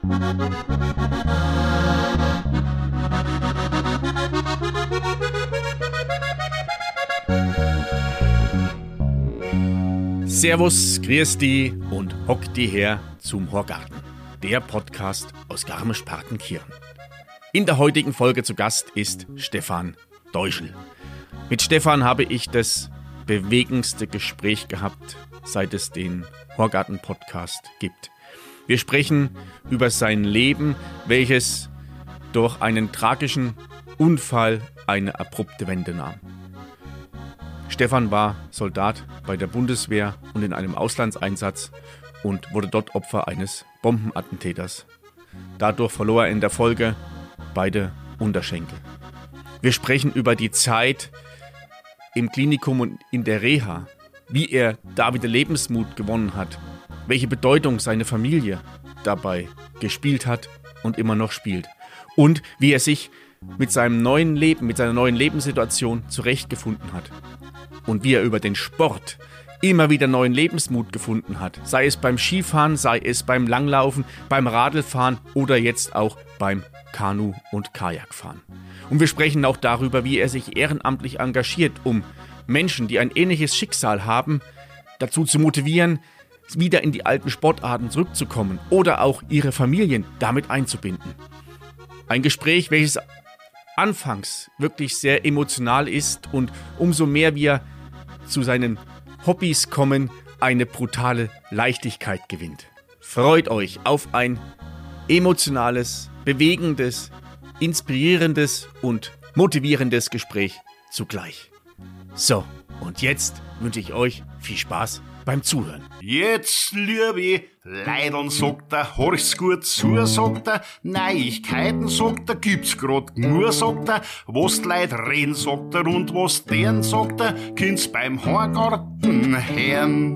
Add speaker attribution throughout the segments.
Speaker 1: Servus, grüß die und hock die her zum Horgarten, der Podcast aus Garmisch-Partenkirchen. In der heutigen Folge zu Gast ist Stefan Deuschel. Mit Stefan habe ich das bewegendste Gespräch gehabt, seit es den Horgarten-Podcast gibt. Wir sprechen über sein Leben, welches durch einen tragischen Unfall eine abrupte Wende nahm. Stefan war Soldat bei der Bundeswehr und in einem Auslandseinsatz und wurde dort Opfer eines Bombenattentäters. Dadurch verlor er in der Folge beide Unterschenkel. Wir sprechen über die Zeit im Klinikum und in der Reha, wie er da wieder Lebensmut gewonnen hat, welche Bedeutung seine Familie dabei gespielt hat und immer noch spielt und wie er sich mit seinem neuen Leben, mit seiner neuen Lebenssituation zurechtgefunden hat. Und wie er über den Sport immer wieder neuen Lebensmut gefunden hat. Sei es beim Skifahren, sei es beim Langlaufen, beim Radlfahren oder jetzt auch beim Kanu- und Kajakfahren. Und wir sprechen auch darüber, wie er sich ehrenamtlich engagiert, um Menschen, die ein ähnliches Schicksal haben, dazu zu motivieren, wieder in die alten Sportarten zurückzukommen oder auch ihre Familien damit einzubinden. Ein Gespräch, welches anfangs wirklich sehr emotional ist und umso mehr wir zu seinen Hobbys kommen, eine brutale Leichtigkeit gewinnt. Freut euch auf ein emotionales, bewegendes, inspirierendes und motivierendes Gespräch zugleich. So, und jetzt wünsche ich euch viel Spaß beim Zuhören.
Speaker 2: Jetzt, liebe Leidern, sagt er, horch's gut zu, sagt er, Neuigkeiten, sagt er, gibt's grad nur, sagt er, was die Leute reden, sagt er, und was deren, sagt er, kind's beim Horgarten hören.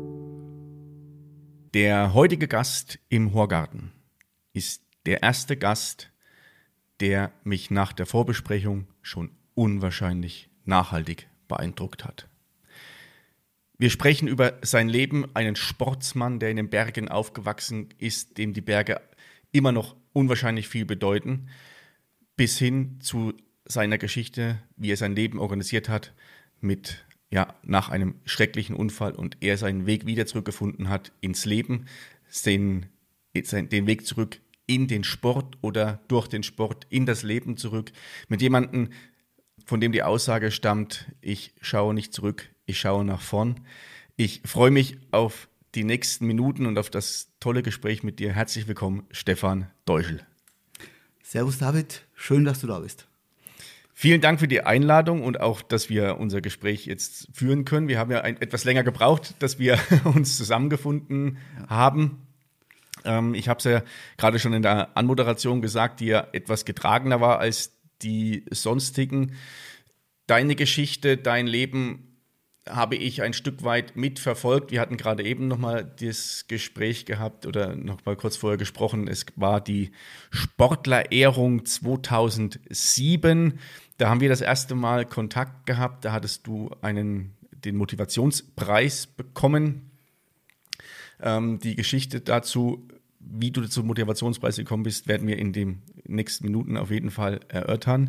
Speaker 1: Der heutige Gast im Horgarten ist der erste Gast, der mich nach der Vorbesprechung schon unwahrscheinlich nachhaltig beeindruckt hat. Wir sprechen über sein Leben, einen Sportsmann, der in den Bergen aufgewachsen ist, dem die Berge immer noch unwahrscheinlich viel bedeuten, bis hin zu seiner Geschichte, wie er sein Leben organisiert hat, nach einem schrecklichen Unfall und er seinen Weg wieder zurückgefunden hat ins Leben, den Weg zurück in den Sport oder durch den Sport in das Leben zurück, mit jemandem, von dem die Aussage stammt, ich schaue nicht zurück, ich schaue nach vorn. Ich freue mich auf die nächsten Minuten und auf das tolle Gespräch mit dir. Herzlich willkommen, Stefan Deuschel.
Speaker 3: Servus David, schön, dass du da bist.
Speaker 1: Vielen Dank für die Einladung und auch, dass wir unser Gespräch jetzt führen können. Wir haben ja etwas länger gebraucht, dass wir uns zusammengefunden haben. Ich habe es ja gerade schon in der Anmoderation gesagt, die ja etwas getragener war als die sonstigen. Deine Geschichte, dein Leben habe ich ein Stück weit mitverfolgt. Wir hatten gerade eben nochmal das Gespräch gehabt oder nochmal kurz vorher gesprochen. Es war die Sportlerehrung 2007. Da haben wir das erste Mal Kontakt gehabt. Da hattest du den Motivationspreis bekommen. Die Geschichte dazu, wie du zum Motivationspreis gekommen bist, werden wir in den nächsten Minuten auf jeden Fall erörtern.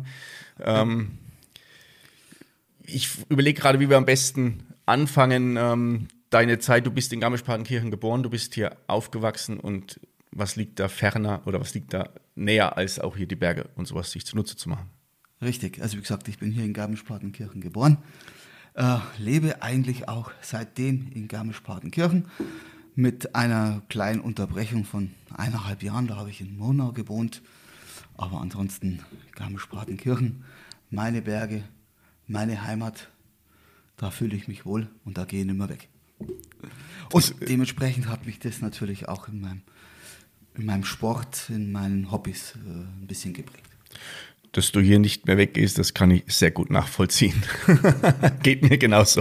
Speaker 1: Ich überlege gerade, wie wir am besten anfangen. Deine Zeit, du bist in Garmisch-Partenkirchen geboren, du bist hier aufgewachsen und was liegt da ferner oder was liegt da näher, als auch hier die Berge und sowas sich zunutze zu machen?
Speaker 3: Richtig, also wie gesagt, ich bin hier in Garmisch-Partenkirchen geboren, lebe eigentlich auch seitdem in Garmisch-Partenkirchen mit einer kleinen Unterbrechung von 1,5 Jahren, da habe ich in Murnau gewohnt, aber ansonsten Garmisch-Partenkirchen, meine Berge, meine Heimat, da fühle ich mich wohl und da gehe ich nicht mehr weg. Und dementsprechend hat mich das natürlich auch in meinem Sport, in meinen Hobbys ein bisschen geprägt.
Speaker 1: Dass du hier nicht mehr weggehst, das kann ich sehr gut nachvollziehen. Geht mir genauso.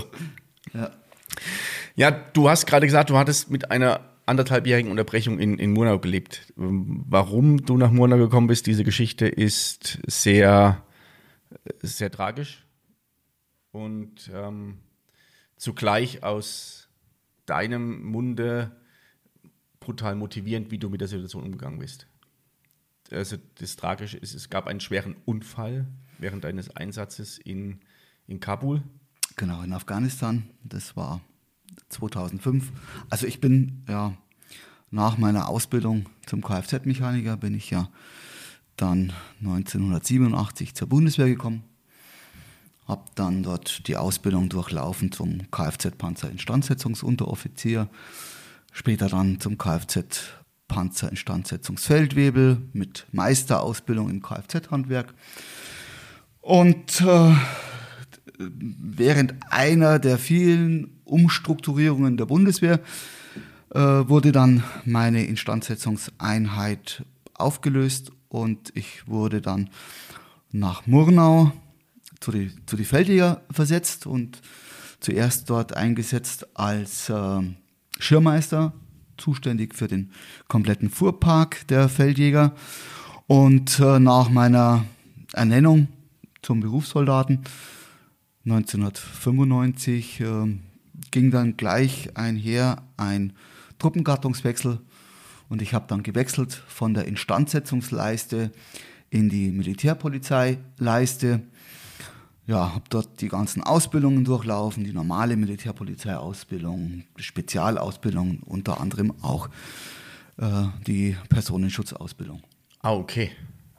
Speaker 1: Ja, du hast gerade gesagt, du hattest mit einer 1,5-jährigen Unterbrechung in Murnau gelebt. Warum du nach Murnau gekommen bist, diese Geschichte ist sehr, sehr tragisch und zugleich aus deinem Munde brutal motivierend, wie du mit der Situation umgegangen bist. Also das Tragische ist, es gab einen schweren Unfall während eines Einsatzes in Kabul.
Speaker 3: Genau, in Afghanistan. Das war 2005. Also ich bin ja nach meiner Ausbildung zum Kfz-Mechaniker bin ich ja dann 1987 zur Bundeswehr gekommen. Habe dann dort die Ausbildung durchlaufen zum Kfz-Panzer-Instandsetzungsunteroffizier. Später dann zum Kfz-Panzer-Instandsetzungsfeldwebel mit Meisterausbildung im Kfz-Handwerk. Und während einer der vielen Umstrukturierungen der Bundeswehr wurde dann meine Instandsetzungseinheit aufgelöst und ich wurde dann nach Murnau zu die Feldjäger versetzt und zuerst dort eingesetzt als Schirmmeister, zuständig für den kompletten Fuhrpark der Feldjäger. Und nach meiner Ernennung zum Berufssoldaten 1995 ging dann gleich einher ein Truppengattungswechsel und ich habe dann gewechselt von der Instandsetzungsleiste in die Militärpolizeileiste. Ja, habe dort die ganzen Ausbildungen durchlaufen, die normale Militärpolizeiausbildung, Spezialausbildung, unter anderem auch die Personenschutzausbildung.
Speaker 1: Ah, okay.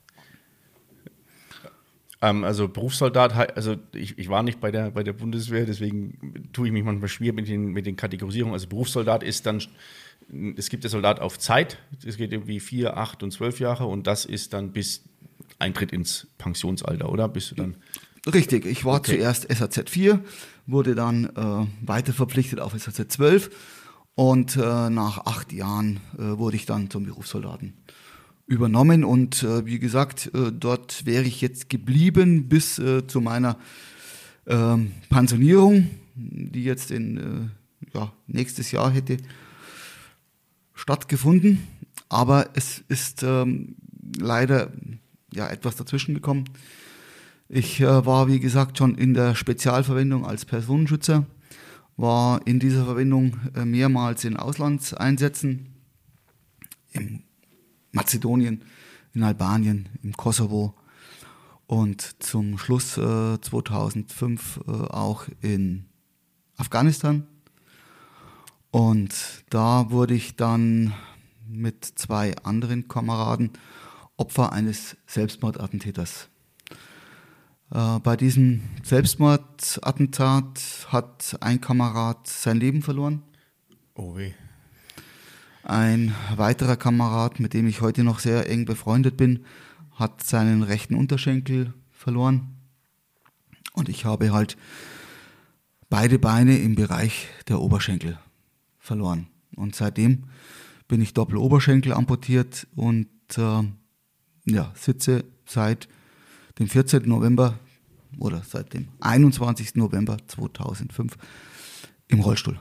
Speaker 1: Also Berufssoldat, also ich war nicht bei der Bundeswehr, deswegen tue ich mich manchmal schwer mit den Kategorisierungen. Also Berufssoldat ist dann, es gibt der Soldat auf Zeit, es geht irgendwie 4, 8 und 12 Jahre und das ist dann bis Eintritt ins Pensionsalter, oder? Bist du dann?
Speaker 3: Richtig, ich war zuerst SAZ 4, wurde dann weiter verpflichtet auf SAZ 12 und nach 8 Jahren wurde ich dann zum Berufssoldaten übernommen und wie gesagt, dort wäre ich jetzt geblieben bis zu meiner Pensionierung, die jetzt nächstes Jahr hätte stattgefunden, aber es ist leider etwas dazwischen gekommen. Ich war, wie gesagt, schon in der Spezialverwendung als Personenschützer, war in dieser Verwendung mehrmals in Auslandseinsätzen, in Mazedonien, in Albanien, im Kosovo und zum Schluss 2005 auch in Afghanistan. Und da wurde ich dann mit 2 anderen Kameraden Opfer eines Selbstmordattentäters. Bei diesem Selbstmordattentat hat ein Kamerad sein Leben verloren.
Speaker 1: Oh weh.
Speaker 3: Ein weiterer Kamerad, mit dem ich heute noch sehr eng befreundet bin, hat seinen rechten Unterschenkel verloren. Und ich habe halt beide Beine im Bereich der Oberschenkel verloren. Und seitdem bin ich Doppeloberschenkel amputiert und sitze seit dem 14. November oder seit dem 21. November 2005 im Rollstuhl.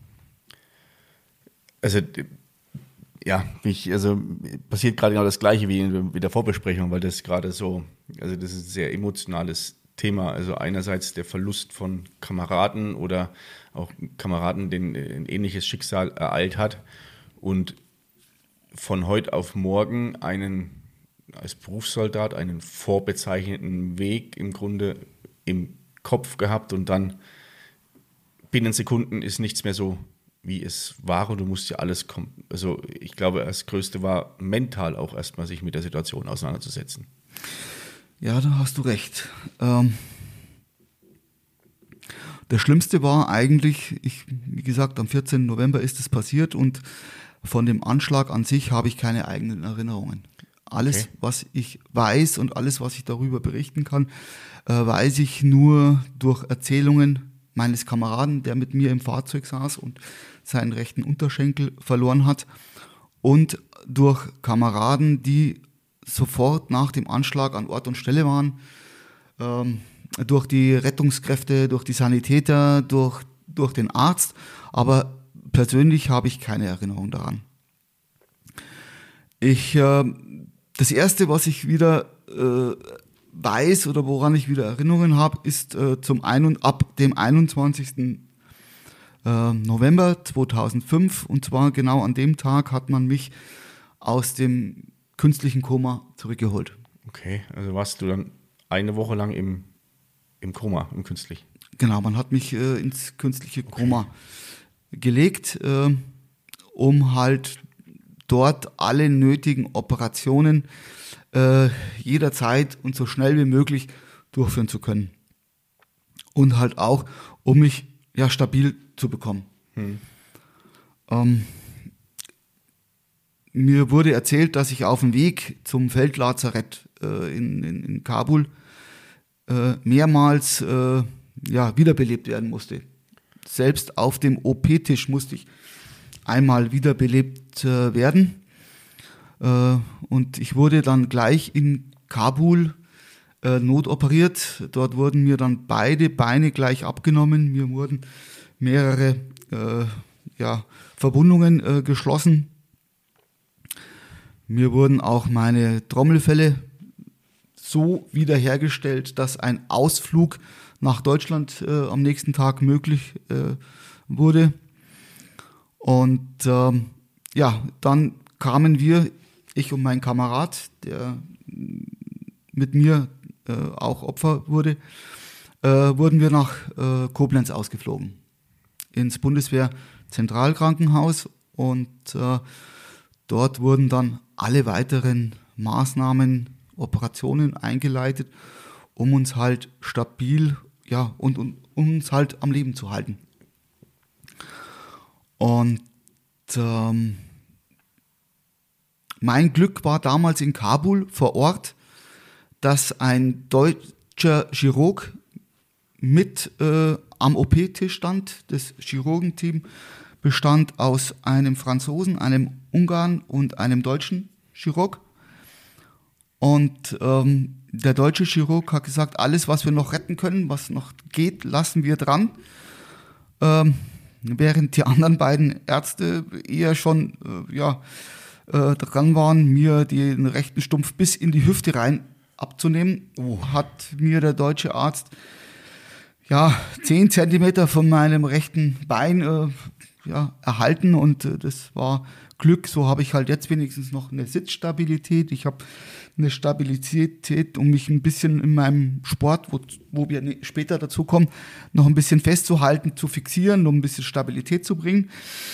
Speaker 1: Also passiert gerade genau das Gleiche wie in der Vorbesprechung, weil das gerade so, also das ist ein sehr emotionales Thema. Also einerseits der Verlust von Kameraden oder auch Kameraden, denen ein ähnliches Schicksal ereilt hat und von heute auf morgen als Berufssoldat einen vorbezeichneten Weg im Grunde im Kopf gehabt und dann binnen Sekunden ist nichts mehr so, wie es war und du musst ja alles kommen. Also ich glaube, das Größte war mental auch erstmal sich mit der Situation auseinanderzusetzen.
Speaker 3: Ja, da hast du recht. Das Schlimmste war eigentlich, wie gesagt, am 14. November ist es passiert und von dem Anschlag an sich habe ich keine eigenen Erinnerungen. Alles, was ich weiß und alles, was ich darüber berichten kann, weiß ich nur durch Erzählungen meines Kameraden, der mit mir im Fahrzeug saß und seinen rechten Unterschenkel verloren hat und durch Kameraden, die sofort nach dem Anschlag an Ort und Stelle waren, durch die Rettungskräfte, durch die Sanitäter, durch den Arzt, aber persönlich habe ich keine Erinnerung daran. Das Erste, was ich wieder weiß oder woran ich wieder Erinnerungen habe, ist ab dem 21. November 2005, und zwar genau an dem Tag hat man mich aus dem künstlichen Koma zurückgeholt.
Speaker 1: Okay, also warst du dann eine Woche lang im Koma, im künstlichen?
Speaker 3: Genau, man hat mich ins künstliche Koma gelegt, um halt dort alle nötigen Operationen jederzeit und so schnell wie möglich durchführen zu können. Und halt auch, um mich stabil zu bekommen. Mir wurde erzählt, dass ich auf dem Weg zum Feldlazarett in Kabul mehrmals wiederbelebt werden musste. Selbst auf dem OP-Tisch musste ich einmal wiederbelebt werden. Und ich wurde dann gleich in Kabul notoperiert. Dort wurden mir dann beide Beine gleich abgenommen. Mir wurden mehrere Verbundungen geschlossen. Mir wurden auch meine Trommelfelle so wiederhergestellt, dass ein Ausflug nach Deutschland am nächsten Tag möglich wurde. Und dann kamen wir, ich und mein Kamerad, der mit mir auch Opfer wurde, wurden wir nach Koblenz ausgeflogen, ins Bundeswehr-Zentralkrankenhaus, und dort wurden dann alle weiteren Maßnahmen, Operationen eingeleitet, um uns halt stabil, und uns halt am Leben zu halten. Und mein Glück war damals in Kabul vor Ort, dass ein deutscher Chirurg mit am OP-Tisch stand. Das Chirurgenteam bestand aus einem Franzosen, einem Ungarn und einem deutschen Chirurg. Und der deutsche Chirurg hat gesagt, alles, was wir noch retten können, was noch geht, lassen wir dran. Während die anderen beiden Ärzte eher schon dran waren, mir den rechten Stumpf bis in die Hüfte rein abzunehmen, hat mir der deutsche Arzt 10 Zentimeter von meinem rechten Bein erhalten, und das war Glück. So habe ich halt jetzt wenigstens noch eine Sitzstabilität. Ich habe eine Stabilität, um mich ein bisschen in meinem Sport, wo wir später dazu kommen, noch ein bisschen festzuhalten, zu fixieren, um ein bisschen Stabilität zu bringen.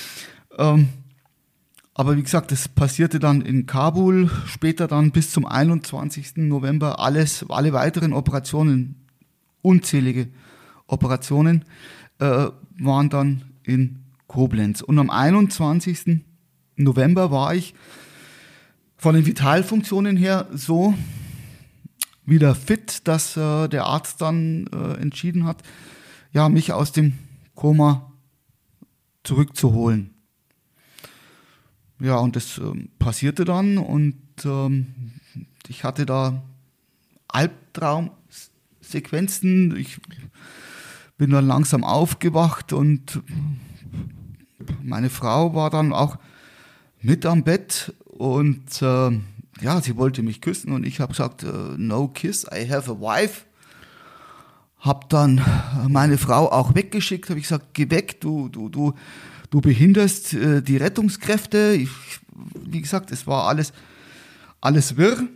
Speaker 3: Aber wie gesagt, das passierte dann in Kabul, später dann bis zum 21. November alle weiteren Operationen, unzählige Operationen, waren dann in Koblenz. Und am 21. November war ich von den Vitalfunktionen her so wieder fit, dass der Arzt dann entschieden hat, mich aus dem Koma zurückzuholen. Ja, und das passierte dann, und ich hatte da Albtraumsequenzen. Ich bin dann langsam aufgewacht, und meine Frau war dann auch mit am Bett, und sie wollte mich küssen, und ich habe gesagt, no kiss, I have a wife. Habe dann meine Frau auch weggeschickt, habe ich gesagt, geh weg, du behinderst die Rettungskräfte. Wie gesagt, es war alles wirr.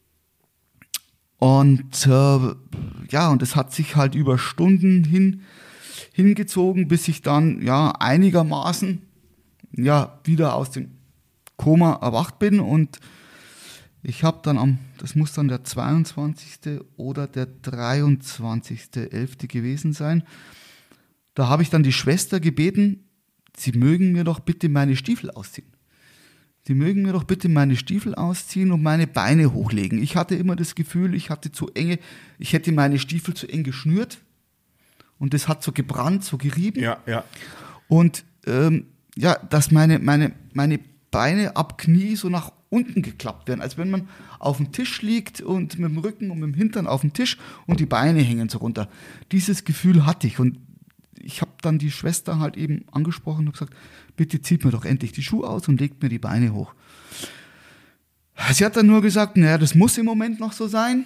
Speaker 3: Und und es hat sich halt über Stunden hingezogen, bis ich dann einigermaßen wieder aus dem Koma erwacht bin. Und ich habe dann das muss dann der 22. oder der 23.11. gewesen sein, da habe ich dann die Schwester gebeten, sie mögen mir doch bitte meine Stiefel ausziehen. Sie mögen mir doch bitte meine Stiefel ausziehen und meine Beine hochlegen. Ich hatte immer das Gefühl, ich hätte meine Stiefel zu eng geschnürt, und das hat so gebrannt, so gerieben.
Speaker 1: Ja.
Speaker 3: Und dass meine Beine ab Knie so nach unten geklappt werden, als wenn man auf dem Tisch liegt und mit dem Rücken und mit dem Hintern auf dem Tisch und die Beine hängen so runter. Dieses Gefühl hatte ich, und ich habe dann die Schwester halt eben angesprochen und gesagt, bitte zieht mir doch endlich die Schuhe aus und legt mir die Beine hoch. Sie hat dann nur gesagt, naja, das muss im Moment noch so sein,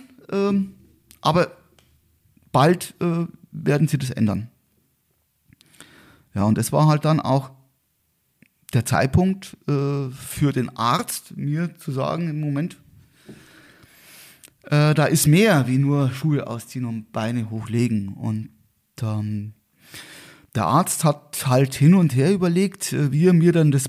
Speaker 3: aber bald werden sie das ändern. Ja, und es war halt dann auch der Zeitpunkt für den Arzt, mir zu sagen, im Moment, da ist mehr wie nur Schuhe ausziehen und Beine hochlegen. Und der Arzt hat halt hin und her überlegt, wie er mir dann das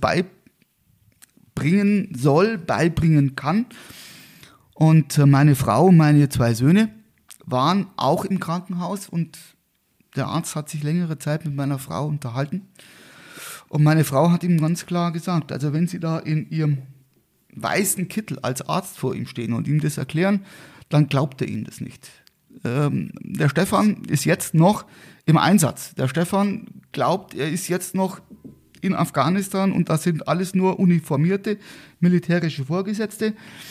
Speaker 3: beibringen kann. Und meine Frau und meine 2 Söhne waren auch im Krankenhaus und der Arzt hat sich längere Zeit mit meiner Frau unterhalten. Und meine Frau hat ihm ganz klar gesagt, also wenn Sie da in Ihrem weißen Kittel als Arzt vor ihm stehen und ihm das erklären, dann glaubt er Ihnen das nicht. Der Stefan ist jetzt noch im Einsatz. Der Stefan glaubt, er ist jetzt noch in Afghanistan und das sind alles nur uniformierte militärische Vorgesetzte.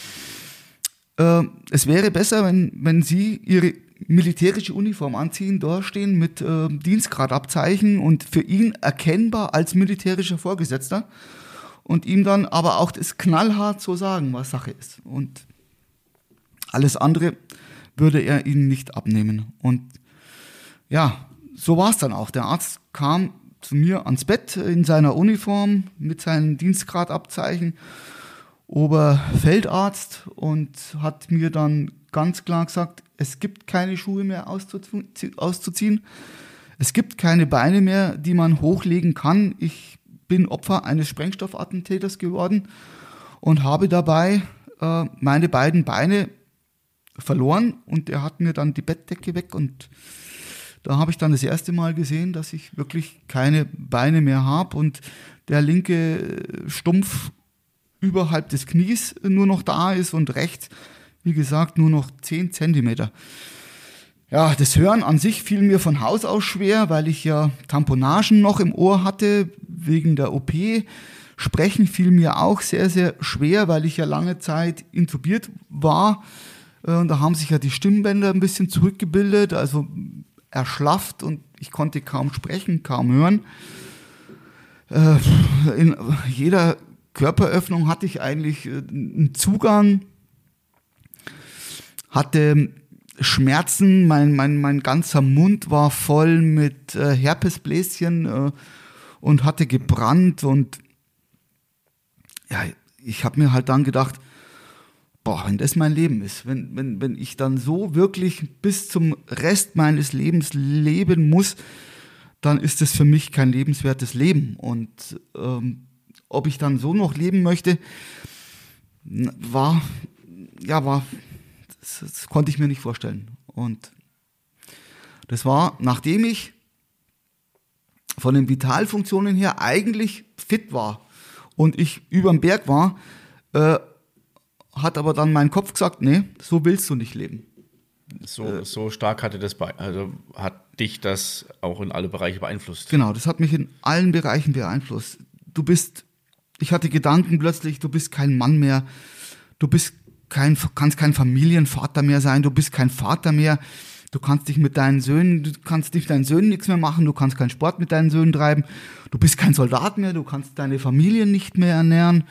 Speaker 3: Es wäre besser, wenn Sie Ihre militärische Uniform anziehen, da stehen mit Dienstgradabzeichen und für ihn erkennbar als militärischer Vorgesetzter und ihm dann aber auch das knallhart so sagen, was Sache ist. Und alles andere würde er ihnen nicht abnehmen. Und ja, so war es dann auch. Der Arzt kam zu mir ans Bett in seiner Uniform mit seinen Dienstgradabzeichen, Oberfeldarzt, und hat mir dann ganz klar gesagt, es gibt keine Schuhe mehr auszuziehen, es gibt keine Beine mehr, die man hochlegen kann. Ich bin Opfer eines Sprengstoffattentäters geworden und habe dabei meine beiden Beine verloren und er hat mir dann die Bettdecke weg und da habe ich dann das erste Mal gesehen, dass ich wirklich keine Beine mehr habe und der linke Stumpf überhalb des Knies nur noch da ist und rechts, wie gesagt, nur noch 10 Zentimeter. Ja, das Hören an sich fiel mir von Haus aus schwer, weil ich ja Tamponagen noch im Ohr hatte wegen der OP. Sprechen fiel mir auch sehr, sehr schwer, weil ich ja lange Zeit intubiert war. Und da haben sich ja die Stimmbänder ein bisschen zurückgebildet, also erschlafft und ich konnte kaum sprechen, kaum hören. In jeder Körperöffnung hatte ich eigentlich einen Zugang, hatte Schmerzen, mein ganzer Mund war voll mit Herpesbläschen und hatte gebrannt und ja, ich habe mir halt dann gedacht, boah, wenn das mein Leben ist, wenn ich dann so wirklich bis zum Rest meines Lebens leben muss, dann ist das für mich kein lebenswertes Leben. Und ob ich dann so noch leben möchte, das konnte ich mir nicht vorstellen. Und das war, nachdem ich von den Vitalfunktionen her eigentlich fit war und ich überm Berg war, hat aber dann mein Kopf gesagt, nee, so willst du nicht leben.
Speaker 1: So stark hat dich das auch in alle Bereiche beeinflusst?
Speaker 3: Genau, das hat mich in allen Bereichen beeinflusst. Ich hatte Gedanken plötzlich, du bist kein Mann mehr, kannst kein Familienvater mehr sein, du bist kein Vater mehr, du kannst mit deinen Söhnen nichts mehr machen, du kannst keinen Sport mit deinen Söhnen treiben, du bist kein Soldat mehr, du kannst deine Familie nicht mehr ernähren,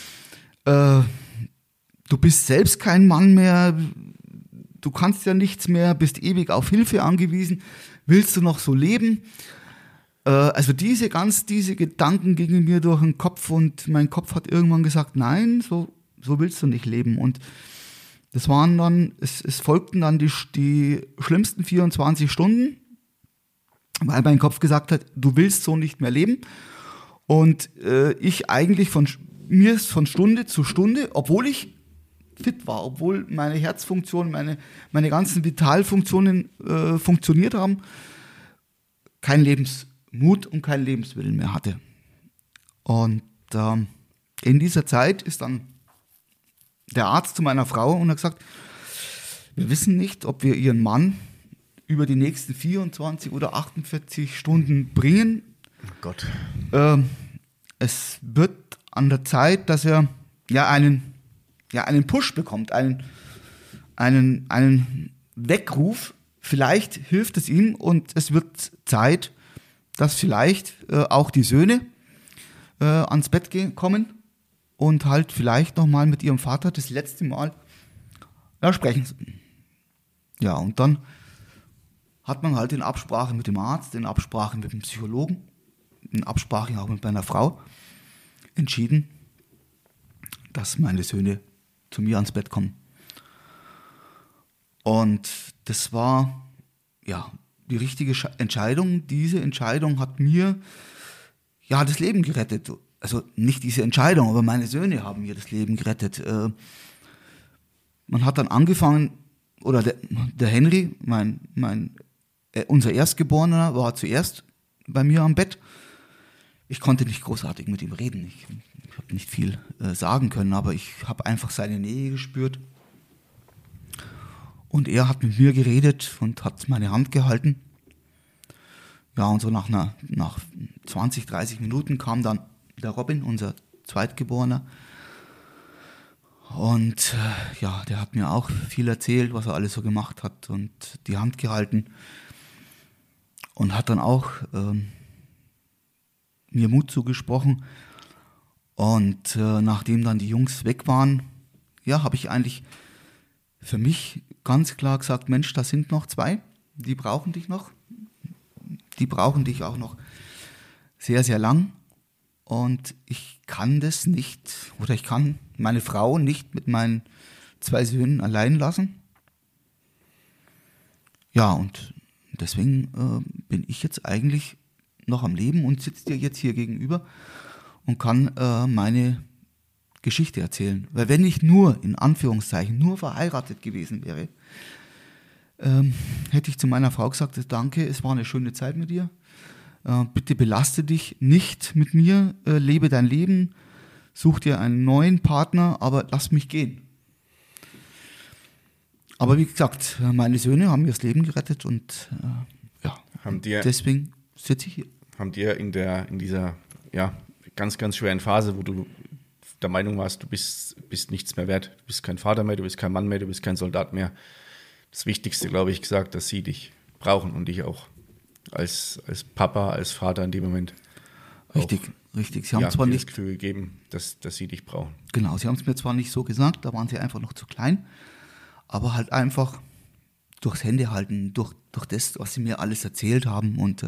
Speaker 3: du bist selbst kein Mann mehr, du kannst ja nichts mehr, bist ewig auf Hilfe angewiesen, willst du noch so leben? Also diese Gedanken gingen mir durch den Kopf und mein Kopf hat irgendwann gesagt, nein, so willst du nicht leben. Und das waren dann, es folgten dann die schlimmsten 24 Stunden, weil mein Kopf gesagt hat, du willst so nicht mehr leben. Und ich eigentlich mir ist von Stunde zu Stunde, obwohl ich fit war, obwohl meine Herzfunktion, meine ganzen Vitalfunktionen funktioniert haben, kein Lebensmut und kein Lebenswillen mehr hatte. Und in dieser Zeit ist dann der Arzt zu meiner Frau und hat gesagt, wir wissen nicht, ob wir ihren Mann über die nächsten 24 oder 48 Stunden bringen.
Speaker 1: Oh Gott.
Speaker 3: Es wird an der Zeit, dass er einen Push bekommt, einen Weckruf. Vielleicht hilft es ihm und es wird Zeit, dass vielleicht auch die Söhne ans Bett kommen und halt vielleicht nochmal mit ihrem Vater das letzte Mal sprechen. Ja, und dann hat man halt in Absprache mit dem Arzt, in Absprache mit dem Psychologen in Absprache auch mit meiner Frau entschieden, dass meine Söhne zu mir ans Bett kommen. Und das war ja die richtige Entscheidung. Diese Entscheidung hat mir ja das Leben gerettet. Also nicht diese Entscheidung, aber meine Söhne haben mir das Leben gerettet. Man hat dann angefangen, oder der Henry, unser Erstgeborener, war zuerst bei mir am Bett. Ich konnte nicht großartig mit ihm reden. Ich habe nicht viel sagen können, aber ich habe einfach seine Nähe gespürt. Und er hat mit mir geredet und hat meine Hand gehalten. Ja, und so nach 20, 30 Minuten kam dann der Robin, unser Zweitgeborener. Und ja, der hat mir auch viel erzählt, was er alles so gemacht hat und die Hand gehalten. Und hat dann auch mir Mut zugesprochen. Und nachdem dann die Jungs weg waren, ja, habe ich eigentlich für mich ganz klar gesagt, Mensch, da sind noch 2, die brauchen dich noch. Die brauchen dich auch noch sehr, sehr lang. Und ich kann das nicht, oder ich kann meine Frau nicht mit meinen 2 Söhnen allein lassen. Ja, und deswegen bin ich jetzt eigentlich noch am Leben und sitze dir jetzt hier gegenüber und kann meine Geschichte erzählen. Weil wenn ich nur, in Anführungszeichen, nur verheiratet gewesen wäre, hätte ich zu meiner Frau gesagt, danke, es war eine schöne Zeit mit dir. Bitte belaste dich nicht mit mir, lebe dein Leben, such dir einen neuen Partner, aber lass mich gehen. Aber wie gesagt, meine Söhne haben mir das Leben gerettet und deswegen sitze ich hier.
Speaker 1: Haben dir in dieser ganz, ganz schweren Phase, wo du der Meinung warst, du bist nichts mehr wert, du bist kein Vater mehr, du bist kein Mann mehr, du bist kein Soldat mehr, das Wichtigste, glaube ich, gesagt, dass sie dich brauchen und dich auch als Papa, als Vater in dem Moment.
Speaker 3: Richtig. Sie haben zwar
Speaker 1: dir
Speaker 3: nicht
Speaker 1: das Gefühl gegeben, dass sie dich brauchen.
Speaker 3: Genau, sie haben es mir zwar nicht so gesagt, da waren sie einfach noch zu klein, aber halt einfach durchs Händehalten, durch das, was sie mir alles erzählt haben und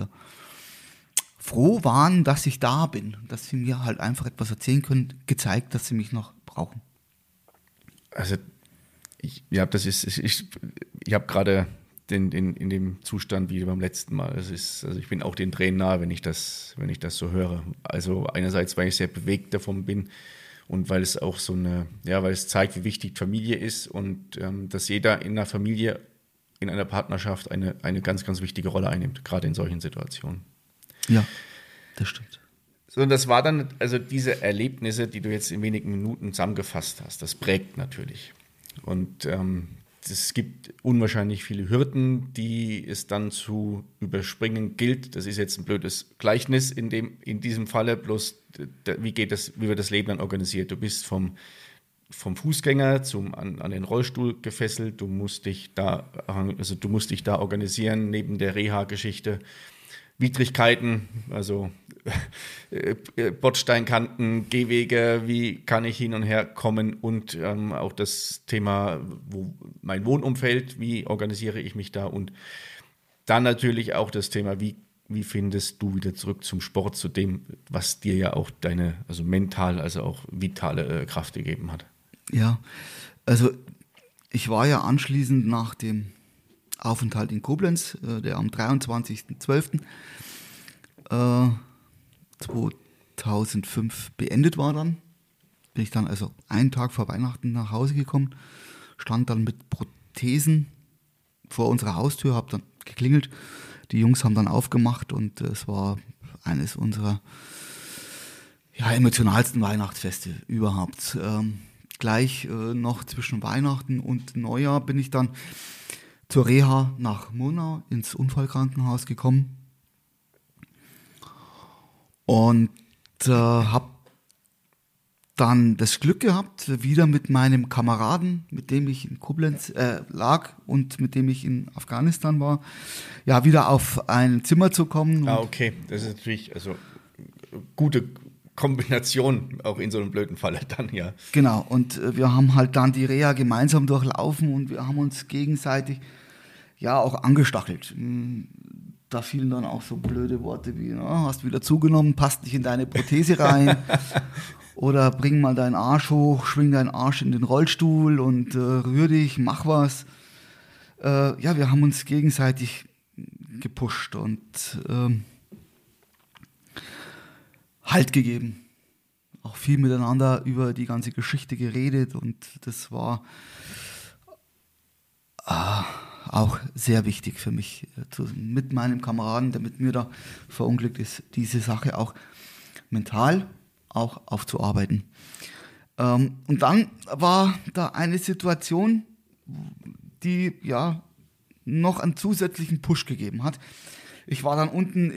Speaker 3: froh waren, dass ich da bin, dass sie mir halt einfach etwas erzählen können, gezeigt, dass sie mich noch brauchen.
Speaker 1: Also ich habe gerade in dem Zustand wie beim letzten Mal. Also ich bin auch den Tränen nahe, wenn ich das so höre. Also einerseits, weil ich sehr bewegt davon bin und weil es auch weil es zeigt, wie wichtig Familie ist und dass jeder in einer Familie, in einer Partnerschaft eine ganz, ganz wichtige Rolle einnimmt, gerade in solchen Situationen.
Speaker 3: Ja, das stimmt.
Speaker 1: So, und das war dann, also diese Erlebnisse, die du jetzt in wenigen Minuten zusammengefasst hast, das prägt natürlich. Und es gibt unwahrscheinlich viele Hürden, die es dann zu überspringen gilt. Das ist jetzt ein blödes Gleichnis in diesem Falle, bloß wie wird das Leben dann organisiert? Du bist vom Fußgänger an den Rollstuhl gefesselt, du musst dich da organisieren neben der Reha-Geschichte. Widrigkeiten, also Bordsteinkanten, Gehwege, wie kann ich hin und her kommen und auch das Thema, mein Wohnumfeld, wie organisiere ich mich da und dann natürlich auch das Thema, wie findest du wieder zurück zum Sport, zu dem, was dir ja auch deine, also mental, also auch vitale Kraft gegeben hat.
Speaker 3: Ja, also ich war ja anschließend nach dem Aufenthalt in Koblenz, der am 23.12.2005 beendet war dann. Bin ich dann also einen Tag vor Weihnachten nach Hause gekommen, stand dann mit Prothesen vor unserer Haustür, habe dann geklingelt. Die Jungs haben dann aufgemacht und es war eines unserer emotionalsten Weihnachtsfeste überhaupt. Gleich noch zwischen Weihnachten und Neujahr bin ich dann zur Reha nach Murnau ins Unfallkrankenhaus gekommen und habe dann das Glück gehabt, wieder mit meinem Kameraden, mit dem ich in Koblenz lag und mit dem ich in Afghanistan war, ja, wieder auf ein Zimmer zu kommen.
Speaker 1: Okay, das ist natürlich also gute Kombination auch in so einem blöden Falle dann, ja.
Speaker 3: Genau, und wir haben halt dann die Reha gemeinsam durchlaufen und wir haben uns gegenseitig ja auch angestachelt. da fielen dann auch so blöde Worte wie, hast wieder zugenommen, passt nicht in deine Prothese rein. Oder bring mal deinen Arsch hoch, schwing deinen Arsch in den Rollstuhl und rühr dich, mach was. Wir haben uns gegenseitig gepusht und Halt gegeben. Auch viel miteinander über die ganze Geschichte geredet und das war auch sehr wichtig für mich, mit meinem Kameraden, der mit mir da verunglückt ist, diese Sache auch mental auch aufzuarbeiten. Und dann war da eine Situation, die ja noch einen zusätzlichen Push gegeben hat. Ich war dann unten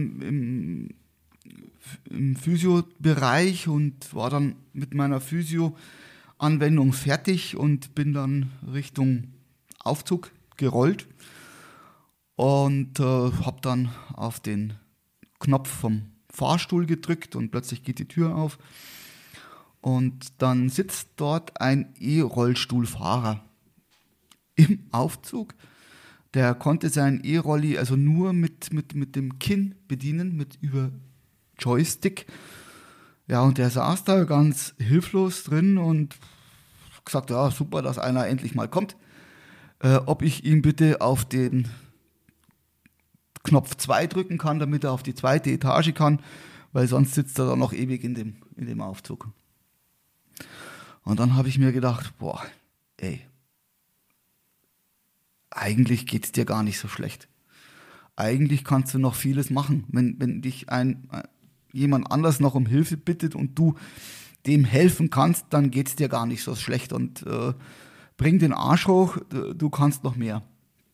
Speaker 3: im Physio-Bereich und war dann mit meiner Physio-Anwendung fertig und bin dann Richtung Aufzug gerollt und habe dann auf den Knopf vom Fahrstuhl gedrückt und plötzlich geht die Tür auf und dann sitzt dort ein E-Rollstuhlfahrer im Aufzug. Der konnte seinen E-Rolli also nur mit dem Kinn bedienen, über Joystick. Ja, und der saß da ganz hilflos drin und gesagt, ja, super, dass einer endlich mal kommt. Ob ich ihm bitte auf den Knopf 2 drücken kann, damit er auf die zweite Etage kann, weil sonst sitzt er dann noch ewig in dem Aufzug. Und dann habe ich mir gedacht, eigentlich geht es dir gar nicht so schlecht. Eigentlich kannst du noch vieles machen. Wenn dich jemand anders noch um Hilfe bittet und du dem helfen kannst, dann geht es dir gar nicht so schlecht. Und bring den Arsch hoch, du kannst noch mehr.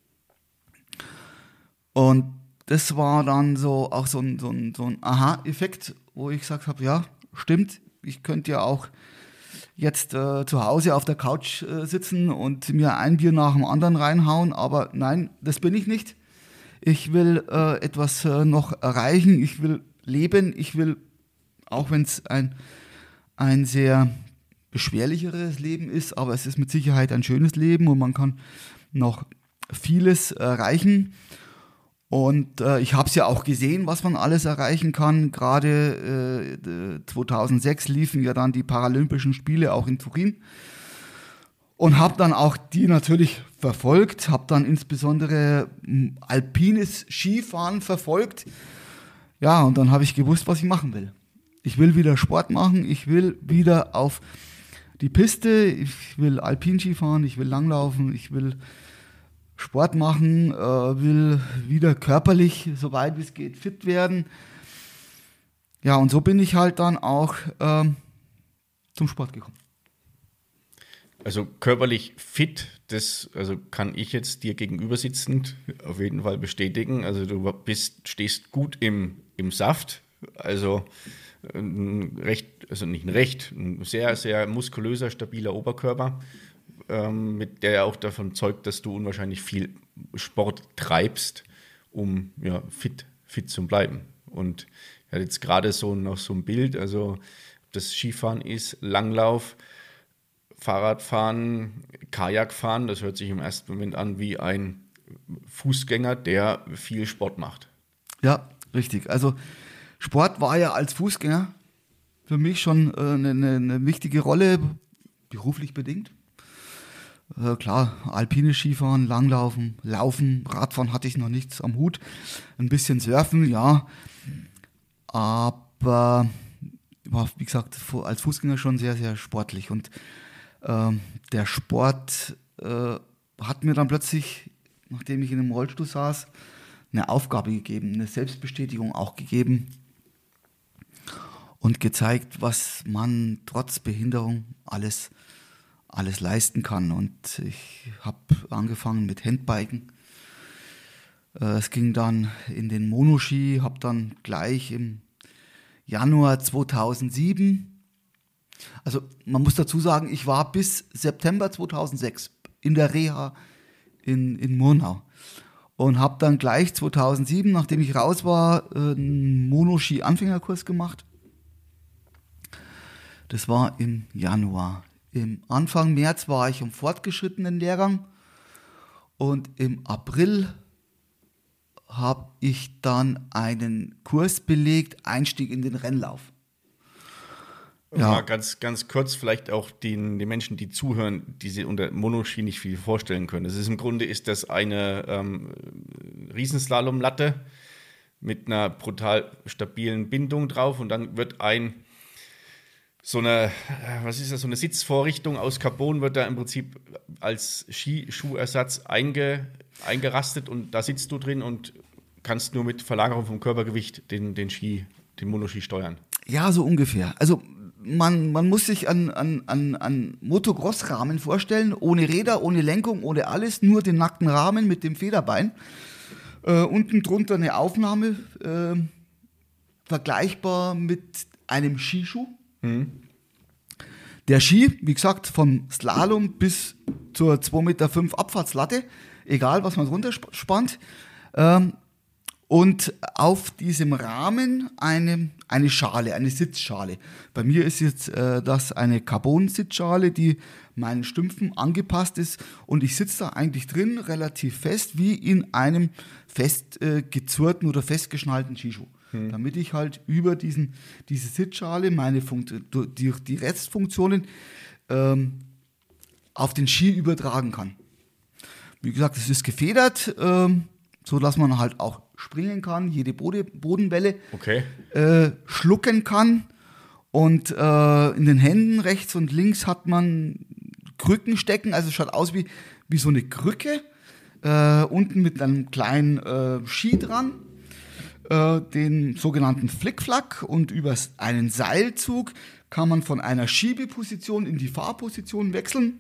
Speaker 3: Und das war dann auch so ein Aha-Effekt, wo ich gesagt habe, ja, stimmt, ich könnte ja auch jetzt zu Hause auf der Couch sitzen und mir ein Bier nach dem anderen reinhauen, aber nein, das bin ich nicht. Ich will etwas noch erreichen, ich will leben, ich will, auch wenn es ein sehr beschwerlicheres Leben ist, aber es ist mit Sicherheit ein schönes Leben und man kann noch vieles erreichen. Und ich habe es ja auch gesehen, was man alles erreichen kann. Gerade 2006 liefen ja dann die Paralympischen Spiele auch in Turin. Und habe dann auch die natürlich verfolgt, habe dann insbesondere alpines Skifahren verfolgt. Ja, und dann habe ich gewusst, was ich machen will. Ich will wieder Sport machen, ich will wieder auf die Piste, ich will Alpinski fahren, ich will Langlaufen, ich will Sport machen, will wieder körperlich, soweit wie es geht, fit werden. Ja, und so bin ich halt dann auch zum Sport gekommen.
Speaker 1: Also körperlich fit, das kann ich jetzt dir gegenüber sitzend auf jeden Fall bestätigen. Also du stehst gut im Saft, also ein sehr, sehr muskulöser, stabiler Oberkörper, mit der auch davon zeugt, dass du unwahrscheinlich viel Sport treibst, um fit zu bleiben. Und ich hatte jetzt gerade noch so ein Bild, also ob das Skifahren ist, Langlauf, Fahrradfahren, Kajakfahren, das hört sich im ersten Moment an wie ein Fußgänger, der viel Sport macht.
Speaker 3: Ja, richtig. Also Sport war ja als Fußgänger für mich schon eine wichtige Rolle, beruflich bedingt. Klar, alpines Skifahren, Langlaufen, Laufen, Radfahren hatte ich noch nichts am Hut. Ein bisschen Surfen, ja. Aber war, wie gesagt, als Fußgänger schon sehr, sehr sportlich. Und der Sport hat mir dann plötzlich, nachdem ich in einem Rollstuhl saß, eine Aufgabe gegeben, eine Selbstbestätigung auch gegeben und gezeigt, was man trotz Behinderung alles leisten kann. Und ich habe angefangen mit Handbiken. Es ging dann in den Monoski, habe dann gleich im Januar 2007, also man muss dazu sagen, ich war bis September 2006 in der Reha in Murnau und habe dann gleich 2007, nachdem ich raus war, einen Monoski-Anfängerkurs gemacht. Das war im Januar. Im Anfang März war ich im fortgeschrittenen Lehrgang und im April habe ich dann einen Kurs belegt, Einstieg in den Rennlauf.
Speaker 1: Ja. Mal ganz kurz, vielleicht auch die Menschen, die zuhören, die sich unter Monoski nicht viel vorstellen können. Im Grunde ist das eine Riesenslalomlatte mit einer brutal stabilen Bindung drauf und dann wird so eine Sitzvorrichtung aus Carbon wird da im Prinzip als Skischuhersatz eingerastet und da sitzt du drin und kannst nur mit Verlagerung vom Körpergewicht den Monoski steuern.
Speaker 3: Ja, so ungefähr. Also man muss sich an Motocross-Rahmen vorstellen, ohne Räder, ohne Lenkung, ohne alles, nur den nackten Rahmen mit dem Federbein. Unten drunter eine Aufnahme, vergleichbar mit einem Skischuh. Mhm. Der Ski, wie gesagt, vom Slalom bis zur 2,5 Meter Abfahrtslatte, egal was man runterspannt. Und auf diesem Rahmen eine Schale, eine Sitzschale. Bei mir ist jetzt das eine Carbon-Sitzschale, die meinen Stümpfen angepasst ist. Und ich sitze da eigentlich drin, relativ fest, wie in einem fest gezurrten oder festgeschnallten Skischuh. Damit ich halt über diese Sitzschale die Restfunktionen auf den Ski übertragen kann. Wie gesagt, es ist gefedert, so dass man halt auch springen kann, jede Bodenwelle schlucken kann. Und in den Händen rechts und links hat man Krücken stecken, also es schaut aus wie so eine Krücke, unten mit einem kleinen Ski dran, den sogenannten Flickflack, und über einen Seilzug kann man von einer Schiebeposition in die Fahrposition wechseln.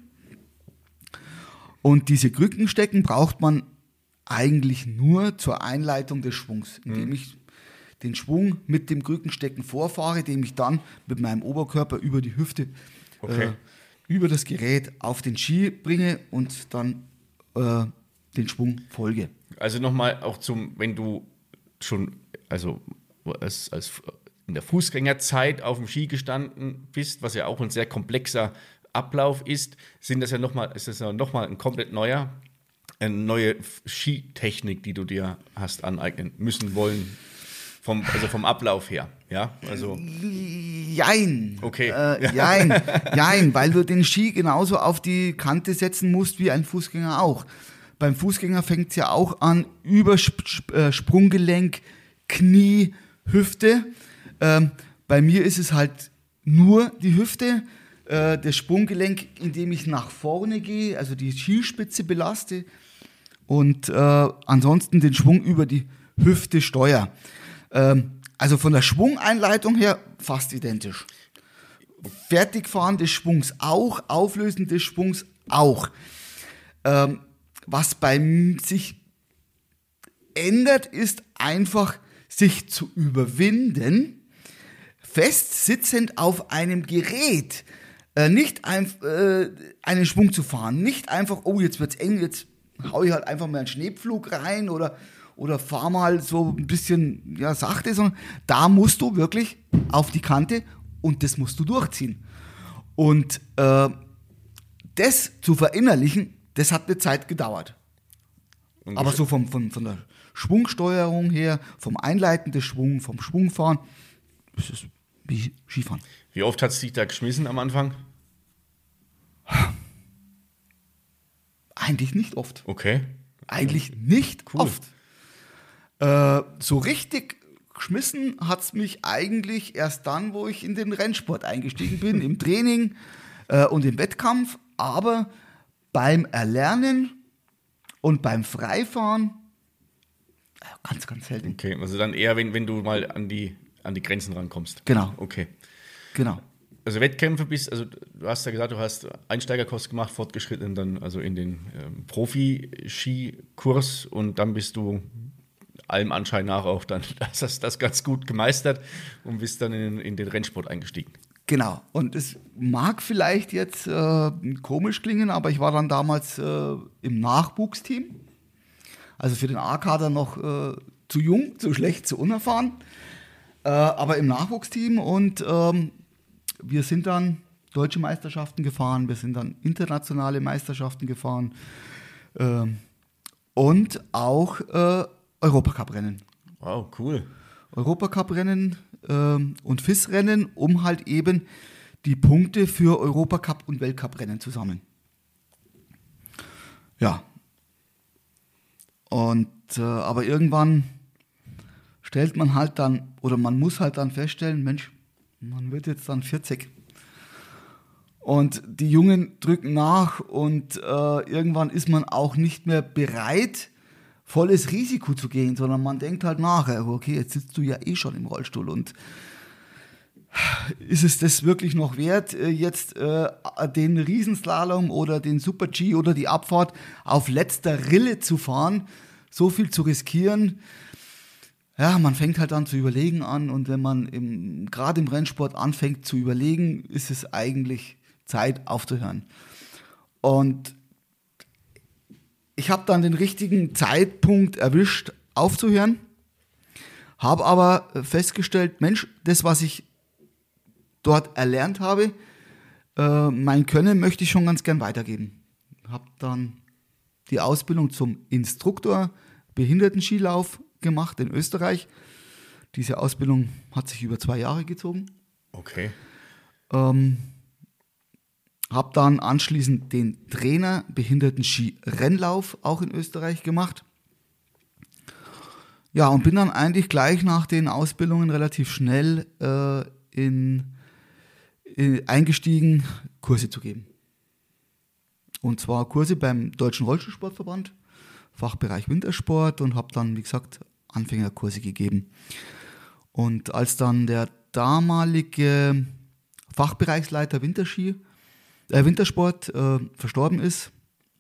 Speaker 3: Und diese Krückenstecken braucht man eigentlich nur zur Einleitung des Schwungs, indem ich den Schwung mit dem Krückenstecken vorfahre, indem ich dann mit meinem Oberkörper über die Hüfte über das Gerät auf den Ski bringe und dann den Schwung folge.
Speaker 1: Also nochmal auch wenn du schon als in der Fußgängerzeit auf dem Ski gestanden bist, was ja auch ein sehr komplexer Ablauf ist, ist das ja nochmal ein komplett eine neue Skitechnik, die du dir hast aneignen müssen wollen, vom Ablauf her, ja? Also
Speaker 3: Jein.
Speaker 1: Okay.
Speaker 3: Jein, weil du den Ski genauso auf die Kante setzen musst wie ein Fußgänger auch. Beim Fußgänger fängt es ja auch an über Sprunggelenk, Knie, Hüfte. Bei mir ist es halt nur die Hüfte, das Sprunggelenk, indem ich nach vorne gehe, also die Skispitze belaste und ansonsten den Schwung über die Hüfte steuere. Also von der Schwungeinleitung her fast identisch. Fertigfahren des Schwungs auch, Auflösen des Schwungs auch. Was bei sich ändert, ist einfach, sich zu überwinden, fest sitzend auf einem Gerät, nicht einen Schwung zu fahren, nicht einfach, oh, jetzt wird's eng, jetzt hau ich halt einfach mal einen Schneepflug rein oder fahr mal so ein bisschen sachte, sondern da musst du wirklich auf die Kante und das musst du durchziehen. Und das zu verinnerlichen, das hat eine Zeit gedauert. Aber so von der Schwungsteuerung her, vom Einleiten des Schwungs, vom Schwungfahren, das ist wie Skifahren.
Speaker 1: Wie oft hat es dich da geschmissen am Anfang?
Speaker 3: Eigentlich nicht oft.
Speaker 1: Okay.
Speaker 3: Eigentlich nicht oft. So richtig geschmissen hat es mich eigentlich erst dann, wo ich in den Rennsport eingestiegen bin, im Training und im Wettkampf, aber beim Erlernen und beim Freifahren ganz, ganz selten.
Speaker 1: Okay, also dann eher, wenn du mal an die Grenzen rankommst.
Speaker 3: Genau.
Speaker 1: Okay.
Speaker 3: Genau.
Speaker 1: Also Wettkämpfe du hast ja gesagt, du hast Einsteigerkurs gemacht, fortgeschritten, dann also in den Profi-Skikurs und dann bist du allem Anschein nach auch dann das ganz gut gemeistert und bist dann in den Rennsport eingestiegen.
Speaker 3: Genau. Und es mag vielleicht jetzt komisch klingen, aber ich war dann damals im Nachwuchsteam. Also für den A-Kader noch zu jung, zu schlecht, zu unerfahren. Aber im Nachwuchsteam und wir sind dann deutsche Meisterschaften gefahren, wir sind dann internationale Meisterschaften gefahren und auch Europacup-Rennen.
Speaker 1: Wow, cool.
Speaker 3: Europacup-Rennen und FIS-Rennen, um halt eben die Punkte für Europacup und Weltcup-Rennen zu sammeln. Ja. Und aber irgendwann stellt man halt dann, oder man muss halt dann feststellen, Mensch, man wird jetzt dann 40. Und die Jungen drücken nach und irgendwann ist man auch nicht mehr bereit, volles Risiko zu gehen, sondern man denkt halt nachher, okay, jetzt sitzt du ja eh schon im Rollstuhl und ist es das wirklich noch wert, jetzt den Riesenslalom oder den Super-G oder die Abfahrt auf letzter Rille zu fahren, so viel zu riskieren? Ja, man fängt halt an zu überlegen an und wenn man gerade im Rennsport anfängt zu überlegen, ist es eigentlich Zeit aufzuhören. Und ich habe dann den richtigen Zeitpunkt erwischt, aufzuhören, habe aber festgestellt, Mensch, das, was ich dort erlernt habe, mein Können möchte ich schon ganz gern weitergeben. Habe dann die Ausbildung zum Instruktor Behindertenskilauf gemacht in Österreich. Diese Ausbildung hat sich über 2 Jahre gezogen.
Speaker 1: Okay.
Speaker 3: Habe dann anschließend den Trainer Behindertenski-Rennlauf auch in Österreich gemacht. Ja, und bin dann eigentlich gleich nach den Ausbildungen relativ schnell eingestiegen, Kurse zu geben. Und zwar Kurse beim Deutschen Rollstuhlsportverband, Fachbereich Wintersport, und habe dann, wie gesagt, Anfängerkurse gegeben. Und als dann der damalige Fachbereichsleiter Wintersport verstorben ist,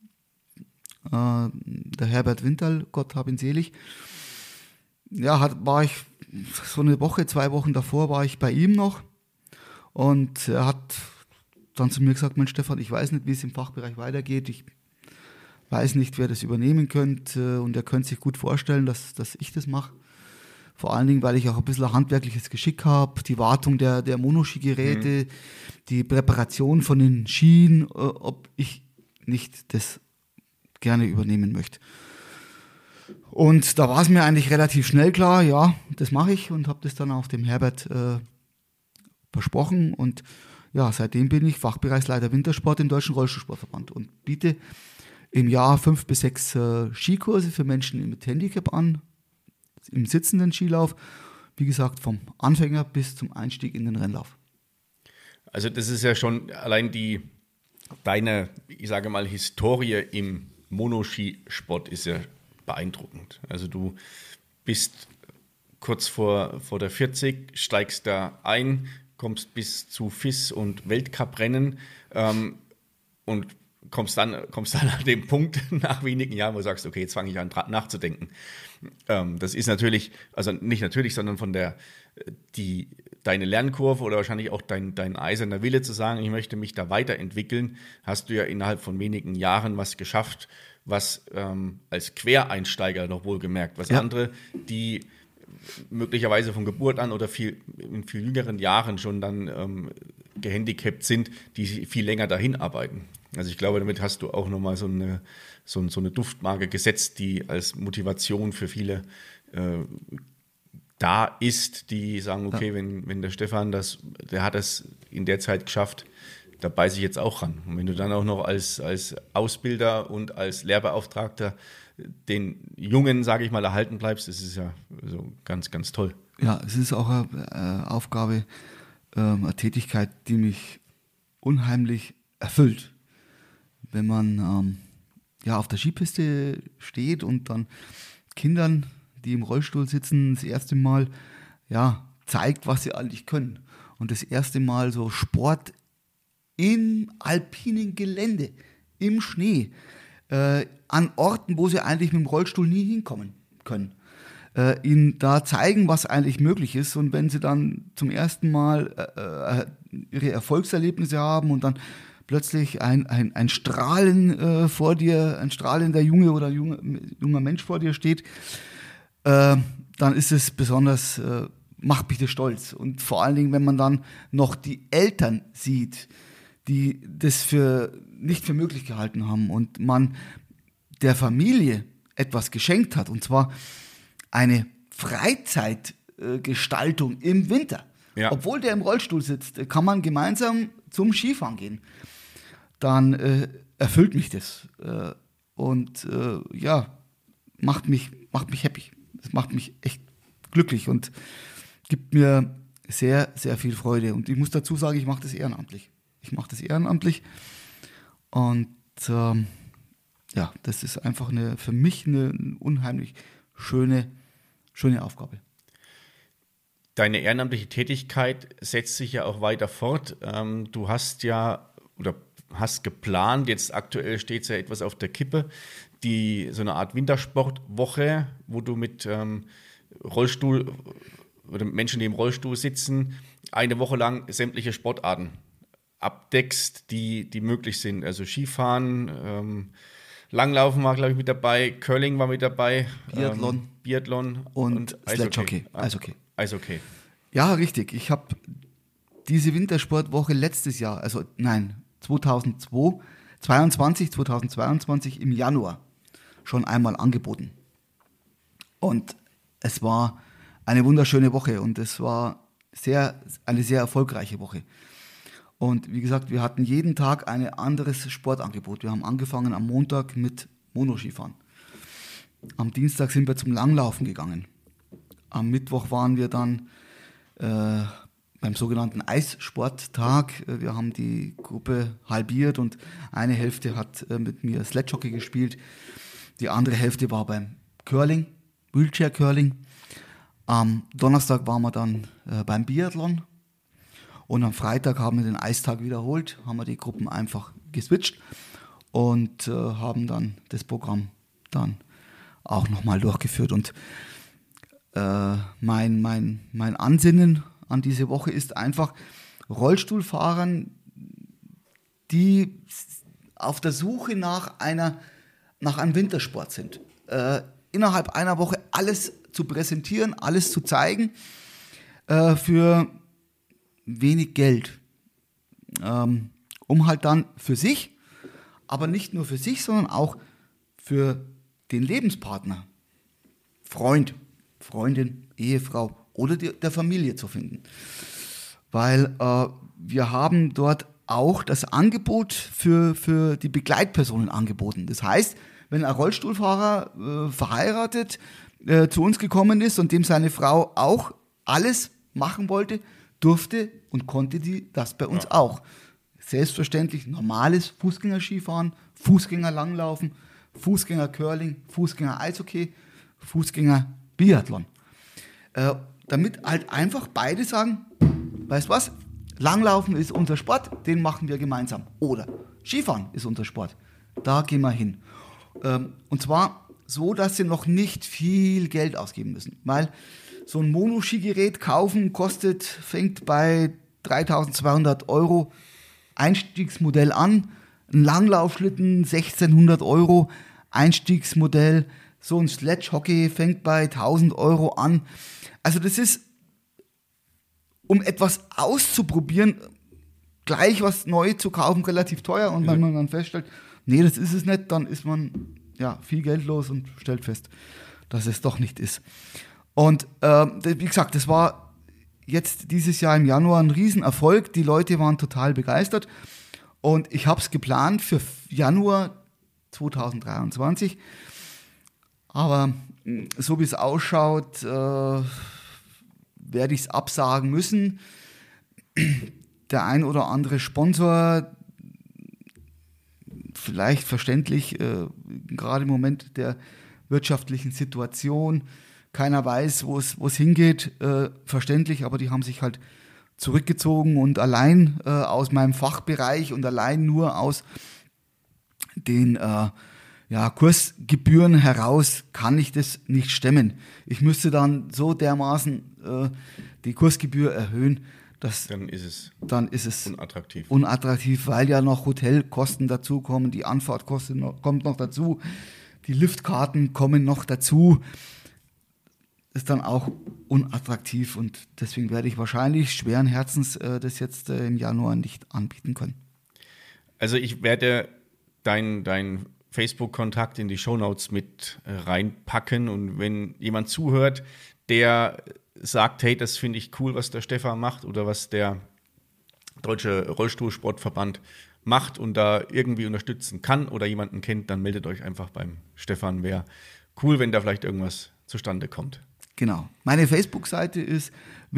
Speaker 3: der Herbert Winterl, Gott hab ihn selig, ja, war ich so eine Woche, 2 Wochen davor, war ich bei ihm noch und er hat dann zu mir gesagt, Mensch Stefan, ich weiß nicht, wie es im Fachbereich weitergeht, ich weiß nicht, wer das übernehmen könnte und er könnte sich gut vorstellen, dass ich das mache. Vor allen Dingen, weil ich auch ein bisschen ein handwerkliches Geschick habe, die Wartung der Monoski-Geräte, die Präparation von den Skien, ob ich nicht das gerne übernehmen möchte. Und da war es mir eigentlich relativ schnell klar, ja, das mache ich und habe das dann auch dem Herbert versprochen. Und ja, seitdem bin ich Fachbereichsleiter Wintersport im Deutschen Rollstuhlsportverband und biete im Jahr 5 bis 6 Skikurse für Menschen mit Handicap an, im sitzenden Skilauf, wie gesagt, vom Anfänger bis zum Einstieg in den Rennlauf.
Speaker 1: Also das ist ja schon allein deine, ich sage mal, Historie im Monoskisport ist ja beeindruckend. Also du bist kurz vor der 40, steigst da ein, kommst bis zu FIS und Weltcuprennen und kommst dann an den Punkt nach wenigen Jahren, wo du sagst, okay, jetzt fange ich an nachzudenken. Das ist natürlich, also nicht natürlich, sondern von deine Lernkurve oder wahrscheinlich auch dein eiserner Wille zu sagen, ich möchte mich da weiterentwickeln, hast du ja innerhalb von wenigen Jahren was geschafft, was als Quereinsteiger noch wohlgemerkt, was andere, die möglicherweise von Geburt an oder in viel jüngeren Jahren schon dann gehandicapt sind, die viel länger dahin arbeiten. Also ich glaube, damit hast du auch nochmal so eine Duftmarke gesetzt, die als Motivation für viele da ist, die sagen, okay, wenn der Stefan der hat das in der Zeit geschafft, da beiße ich jetzt auch ran. Und wenn du dann auch noch als Ausbilder und als Lehrbeauftragter den Jungen, sage ich mal, erhalten bleibst, das ist ja so ganz, ganz toll.
Speaker 3: Ja, es ist auch eine Aufgabe, eine Tätigkeit, die mich unheimlich erfüllt. Wenn man auf der Skipiste steht und dann Kindern, die im Rollstuhl sitzen, das erste Mal zeigt, was sie eigentlich können. Und das erste Mal so Sport im alpinen Gelände, im Schnee, an Orten, wo sie eigentlich mit dem Rollstuhl nie hinkommen können. Ihnen da zeigen, was eigentlich möglich ist. Und wenn sie dann zum ersten Mal ihre Erfolgserlebnisse haben und dann plötzlich ein Strahlen vor dir, ein strahlender Junge oder junger Mensch vor dir steht, dann ist es besonders, macht mich das stolz. Und vor allen Dingen, wenn man dann noch die Eltern sieht, die das nicht für möglich gehalten haben und man der Familie etwas geschenkt hat. Und zwar eine Freizeitgestaltung im Winter.
Speaker 1: Ja.
Speaker 3: Obwohl der im Rollstuhl sitzt, kann man gemeinsam zum Skifahren gehen. Dann erfüllt mich das. Macht mich happy. Das macht mich echt glücklich und gibt mir sehr, sehr viel Freude. Und ich muss dazu sagen, ich mache das ehrenamtlich. Und das ist einfach für mich eine unheimlich schöne Aufgabe.
Speaker 1: Deine ehrenamtliche Tätigkeit setzt sich ja auch weiter fort. Du hast geplant, jetzt aktuell steht es ja etwas auf der Kippe, so eine Art Wintersportwoche, wo du mit Rollstuhl oder mit Menschen, die im Rollstuhl sitzen, eine Woche lang sämtliche Sportarten abdeckst, die möglich sind. Also Skifahren, Langlaufen war, glaube ich, mit dabei, Curling war mit dabei, Biathlon
Speaker 3: und Sledgehockey.
Speaker 1: Eishockey.
Speaker 3: Ja, richtig. Ich habe diese Wintersportwoche 2022 im Januar schon einmal angeboten. Und es war eine wunderschöne Woche und es war eine sehr erfolgreiche Woche. Und wie gesagt, wir hatten jeden Tag ein anderes Sportangebot. Wir haben angefangen am Montag mit Monoskifahren. Am Dienstag sind wir zum Langlaufen gegangen. Am Mittwoch waren wir dann beim sogenannten Eissporttag. Wir haben die Gruppe halbiert und eine Hälfte hat mit mir Sledgehockey gespielt. Die andere Hälfte war beim Curling, Wheelchair Curling. Am Donnerstag waren wir dann beim Biathlon. Und am Freitag haben wir den Eistag wiederholt, haben wir die Gruppen einfach geswitcht und haben dann das Programm dann auch nochmal durchgeführt. Und mein Ansinnen an diese Woche ist einfach, Rollstuhlfahrern, die auf der Suche nach einem Wintersport sind, innerhalb einer Woche alles zu präsentieren, alles zu zeigen, für wenig Geld, um halt dann für sich, aber nicht nur für sich, sondern auch für den Lebenspartner, Freund, Freundin, Ehefrau oder der Familie zu finden. Weil wir haben dort auch das Angebot für die Begleitpersonen angeboten. Das heißt, wenn ein Rollstuhlfahrer verheiratet zu uns gekommen ist und dem seine Frau auch alles machen wollte, durfte und konnte die das bei uns auch. Selbstverständlich normales Fußgänger-Skifahren, Fußgänger-Langlaufen, Fußgänger-Curling, Fußgänger-Eishockey, Fußgänger-Biathlon. Damit halt einfach beide sagen, weißt du was, Langlaufen ist unser Sport, den machen wir gemeinsam. Oder Skifahren ist unser Sport, da gehen wir hin. Und zwar so, dass sie noch nicht viel Geld ausgeben müssen, weil so ein Monoskigerät kaufen fängt bei 3.200 € Einstiegsmodell an. Ein Langlaufschlitten 1.600 € Einstiegsmodell. So ein Sledgehockey fängt bei 1.000 € an. Also das ist, um etwas auszuprobieren, gleich was neu zu kaufen, relativ teuer. Und wenn man dann feststellt, nee, das ist es nicht, dann ist man viel Geld los und stellt fest, dass es doch nicht ist. Und wie gesagt, das war jetzt dieses Jahr im Januar ein Riesenerfolg. Die Leute waren total begeistert. Und ich habe es geplant für Januar 2023. Aber so wie es ausschaut, werde ich es absagen müssen. Der ein oder andere Sponsor, vielleicht verständlich, gerade im Moment der wirtschaftlichen Situation, keiner weiß, wo es hingeht, verständlich, aber die haben sich halt zurückgezogen und allein aus meinem Fachbereich und allein nur aus den Kursgebühren heraus kann ich das nicht stemmen. Ich müsste dann so dermaßen die Kursgebühr erhöhen, dass
Speaker 1: dann ist es
Speaker 3: unattraktiv, weil ja noch Hotelkosten dazukommen, die Anfahrtkosten kommt noch dazu, die Liftkarten kommen noch dazu. Ist dann auch unattraktiv und deswegen werde ich wahrscheinlich schweren Herzens das jetzt im Januar nicht anbieten können.
Speaker 1: Also ich werde dein Facebook-Kontakt in die Shownotes mit reinpacken. Und wenn jemand zuhört, der sagt, hey, das finde ich cool, was der Stefan macht oder was der Deutsche Rollstuhlsportverband macht und da irgendwie unterstützen kann oder jemanden kennt, dann meldet euch einfach beim Stefan. Wäre cool, wenn da vielleicht irgendwas zustande kommt.
Speaker 3: Genau. Meine Facebook-Seite ist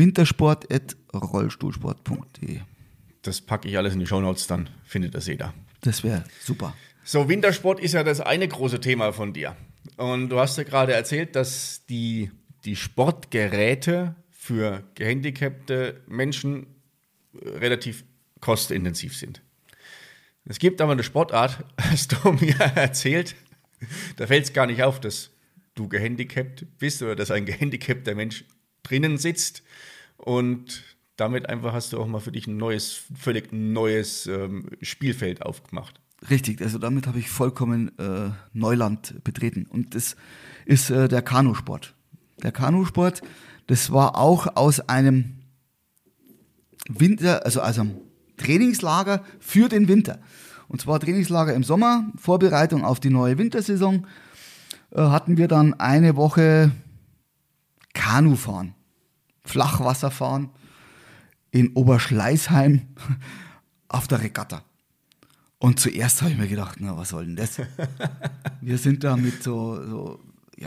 Speaker 3: wintersport@rollstuhlsport.de.
Speaker 1: Das packe ich alles in die Shownotes, dann findet das jeder.
Speaker 3: Das wäre super.
Speaker 1: So, Wintersport ist ja das eine große Thema von dir. Und du hast ja gerade erzählt, dass die Sportgeräte für gehandicapte Menschen relativ kostenintensiv sind. Es gibt aber eine Sportart, hast du mir erzählt, da fällt es gar nicht auf, dass du gehandicapt bist oder dass ein gehandicapter Mensch drinnen sitzt und damit einfach hast du auch mal für dich ein völlig neues Spielfeld aufgemacht.
Speaker 3: Richtig, also damit habe ich vollkommen Neuland betreten und das ist der Kanusport. Der Kanusport, das war auch aus einem Winter, also einem Trainingslager für den Winter. Und zwar Trainingslager im Sommer, Vorbereitung auf die neue Wintersaison, hatten wir dann eine Woche Kanufahren, Flachwasserfahren in Oberschleißheim auf der Regatta. Und zuerst habe ich mir gedacht, na, was soll denn das? Wir sind da mit so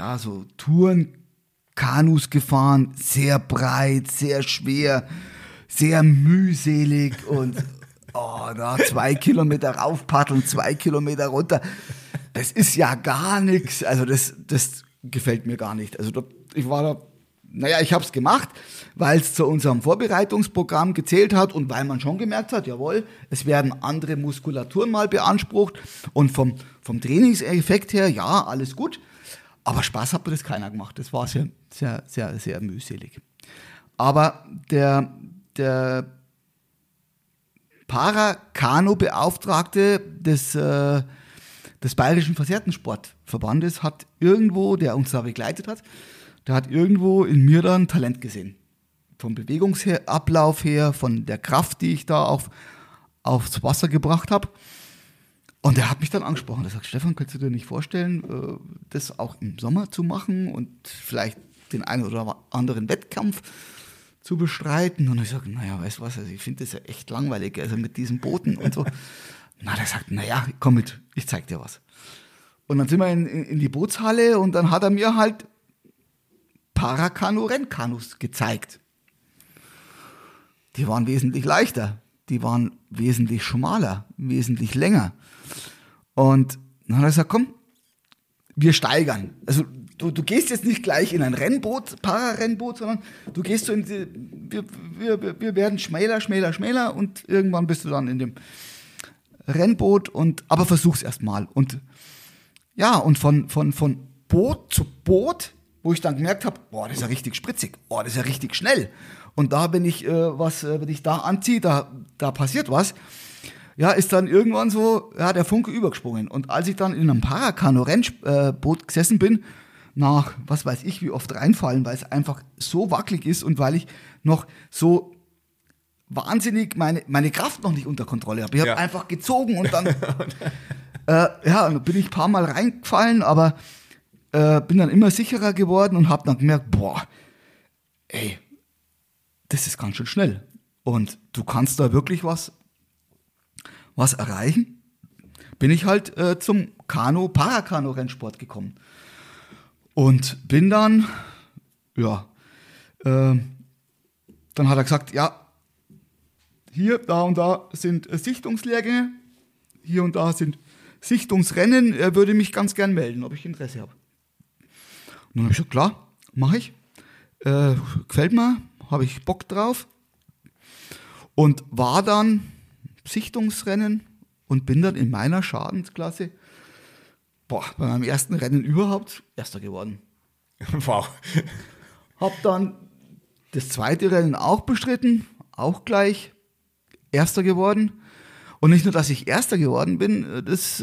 Speaker 3: Tourenkanus gefahren, sehr breit, sehr schwer, sehr mühselig und da 2 Kilometer raufpaddeln, 2 Kilometer runter. Das ist ja gar nichts. Also das gefällt mir gar nicht. Also ich habe es gemacht, weil es zu unserem Vorbereitungsprogramm gezählt hat und weil man schon gemerkt hat, jawohl, es werden andere Muskulaturen mal beansprucht und vom Trainingseffekt her, ja, alles gut. Aber Spaß hat mir das keiner gemacht. Das war sehr, sehr, sehr, sehr mühselig. Aber der Para-Kanu-Beauftragte des Bayerischen Versehrtensportverbandes hat irgendwo, der uns da begleitet hat, der hat irgendwo in mir dann Talent gesehen. Vom Bewegungsablauf her, von der Kraft, die ich da aufs Wasser gebracht habe. Und er hat mich dann angesprochen. Er sagt, Stefan, kannst du dir nicht vorstellen, das auch im Sommer zu machen und vielleicht den einen oder anderen Wettkampf zu bestreiten? Und ich sage, naja, weißt du was, also ich finde das ja echt langweilig, also mit diesen Booten und so. Na, der sagt, naja, komm mit, ich zeig dir was. Und dann sind wir in die Bootshalle und dann hat er mir halt Parakanu-Rennkanus gezeigt. Die waren wesentlich leichter, die waren wesentlich schmaler, wesentlich länger. Und dann hat er gesagt, komm, wir steigern. Also du gehst jetzt nicht gleich in ein Rennboot, Pararennboot, sondern du gehst so wir werden schmäler und irgendwann bist du dann in dem Rennboot aber versuch's erstmal. Und ja, und von Boot zu Boot, wo ich dann gemerkt habe, boah, das ist ja richtig spritzig, boah, das ist ja richtig schnell. Und da, wenn ich da anziehe, da passiert was. Ja, ist dann irgendwann so, ja, der Funke übergesprungen. Und als ich dann in einem Parakanu-Rennboot gesessen bin, nach, was weiß ich, wie oft reinfallen, weil es einfach so wackelig ist und weil ich noch so wahnsinnig meine Kraft noch nicht unter Kontrolle habe. Ich habe einfach gezogen und dann dann bin ich ein paar Mal reingefallen, aber bin dann immer sicherer geworden und habe dann gemerkt, boah, ey, das ist ganz schön schnell. Und du kannst da wirklich was erreichen. Bin ich halt zum Parakanu-Rennsport gekommen. Und bin dann, dann hat er gesagt, ja, hier, da und da sind Sichtungslehrgänge, hier und da sind Sichtungsrennen, er würde mich ganz gern melden, ob ich Interesse habe. Und dann habe ich gesagt, klar, mache ich. Gefällt mir, habe ich Bock drauf. Und war dann Sichtungsrennen und bin dann in meiner Schadensklasse bei meinem ersten Rennen überhaupt Erster geworden.
Speaker 1: Wow.
Speaker 3: Hab dann das zweite Rennen auch bestritten, auch gleich Erster geworden. Und nicht nur, dass ich Erster geworden bin, das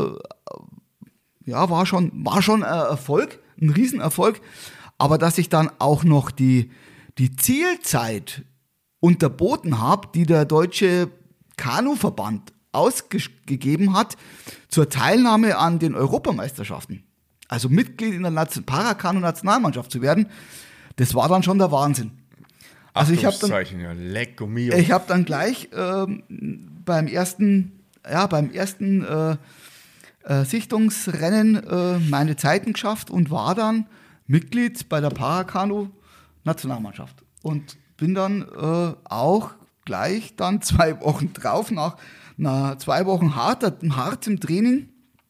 Speaker 3: war schon ein Erfolg, ein Riesenerfolg. Aber dass ich dann auch noch die Zielzeit unterboten habe, die der Deutsche Kanuverband ausgegeben hat zur Teilnahme an den Europameisterschaften. Also Mitglied in der Parakanu-Nationalmannschaft zu werden, das war dann schon der Wahnsinn. Also ich habe dann gleich beim ersten Sichtungsrennen meine Zeiten geschafft und war dann Mitglied bei der Parakanu-Nationalmannschaft. Und bin dann auch gleich dann 2 Wochen drauf, nach 2 Wochen hartem Training,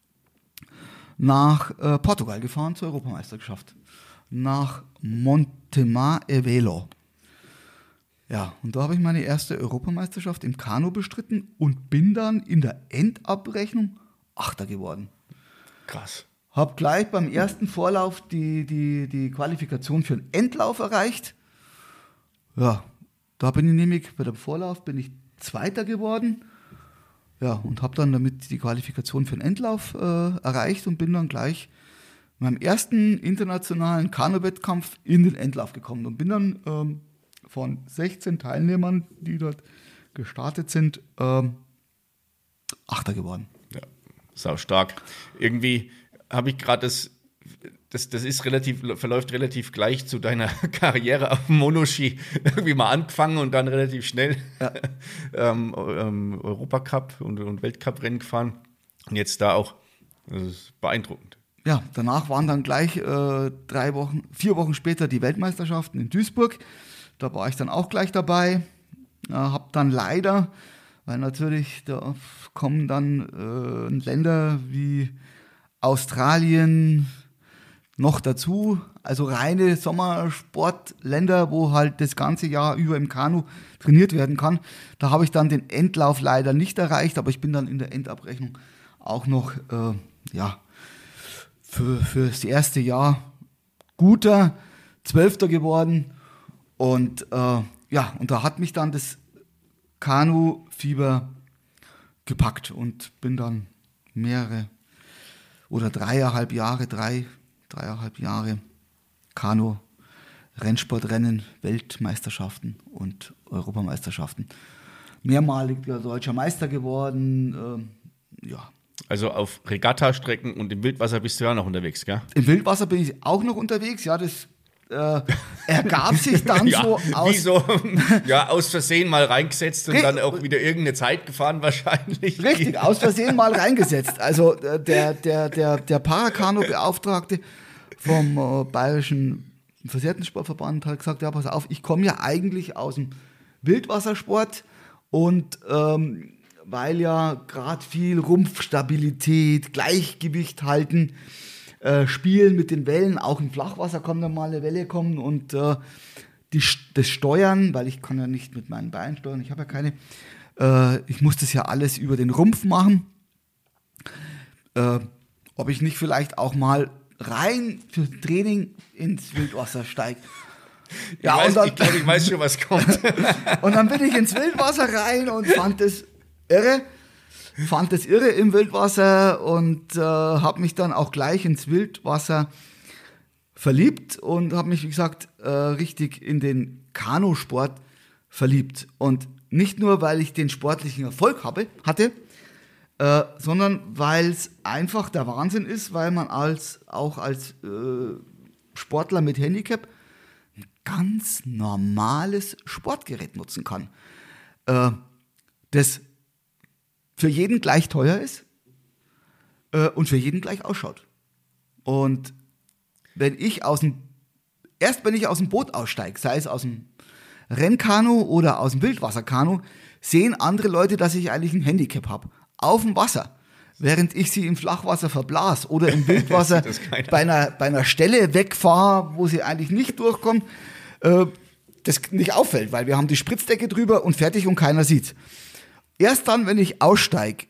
Speaker 3: nach Portugal gefahren zur Europameisterschaft. Nach Montemar e Velo. Ja, und da habe ich meine erste Europameisterschaft im Kanu bestritten und bin dann in der Endabrechnung Achter geworden.
Speaker 1: Krass.
Speaker 3: Habe gleich beim ersten Vorlauf die Qualifikation für den Endlauf erreicht. Ja, da bin ich nämlich, bei dem Vorlauf bin ich Zweiter geworden. Ja, und habe dann damit die Qualifikation für den Endlauf erreicht und bin dann gleich in meinem ersten internationalen Kanu-Wettkampf in den Endlauf gekommen und bin dann von 16 Teilnehmern, die dort gestartet sind, Achter geworden.
Speaker 1: Ja, sau stark. Irgendwie habe ich gerade das verläuft relativ gleich zu deiner Karriere auf dem Monoski irgendwie mal angefangen und dann relativ schnell Europacup und Weltcup-Rennen gefahren. Und jetzt da auch. Das ist beeindruckend.
Speaker 3: Ja, danach waren dann gleich 4 Wochen später die Weltmeisterschaften in Duisburg. Da war ich dann auch gleich dabei. Habe dann leider, weil natürlich da kommen dann Länder wie Australien noch dazu, also reine Sommersportländer, wo halt das ganze Jahr über im Kanu trainiert werden kann. Da habe ich dann den Endlauf leider nicht erreicht, aber ich bin dann in der Endabrechnung auch noch für das erste Jahr guter 12. geworden. Und und da hat mich dann das Kanu-Fieber gepackt und bin dann dreieinhalb Jahre Kanu, Rennsportrennen, Weltmeisterschaften und Europameisterschaften. Mehrmaliger deutscher Meister geworden,
Speaker 1: Also auf Regattastrecken und im Wildwasser bist du ja noch unterwegs, gell?
Speaker 3: Im Wildwasser bin ich auch noch unterwegs, ja, das ergab sich dann so
Speaker 1: aus Versehen mal reingesetzt und dann auch wieder irgendeine Zeit gefahren wahrscheinlich.
Speaker 3: Richtig, aus Versehen mal reingesetzt. Also der Parakanu-Beauftragte vom Bayerischen Versehrtensportverband hat gesagt, ja, pass auf, ich komme ja eigentlich aus dem Wildwassersport und weil ja gerade viel Rumpfstabilität, Gleichgewicht halten, Spielen mit den Wellen, auch im Flachwasser kann dann mal eine Welle kommen und das Steuern, weil ich kann ja nicht mit meinen Beinen steuern, ich habe ja keine, ich muss das ja alles über den Rumpf machen, ob ich nicht vielleicht auch mal rein für Training ins Wildwasser steige. Ja, ich
Speaker 1: glaube, ich weiß schon, was kommt.
Speaker 3: Und dann bin ich ins Wildwasser rein und fand das irre im Wildwasser und habe mich dann auch gleich ins Wildwasser verliebt und habe mich, wie gesagt, richtig in den Kanusport verliebt. Und nicht nur, weil ich den sportlichen Erfolg hatte, sondern weil es einfach der Wahnsinn ist, weil man als Sportler mit Handicap ein ganz normales Sportgerät nutzen kann, das für jeden gleich teuer ist und für jeden gleich ausschaut. Und wenn ich aus dem Boot aussteige, sei es aus dem Rennkanu oder aus dem Wildwasserkanu, sehen andere Leute, dass ich eigentlich ein Handicap habe. Auf dem Wasser. Während ich sie im Flachwasser verblas oder im Wildwasser bei einer Stelle wegfahre, wo sie eigentlich nicht durchkommen, das nicht auffällt, weil wir haben die Spritzdecke drüber und fertig und keiner sieht's. Erst dann, wenn ich aussteige,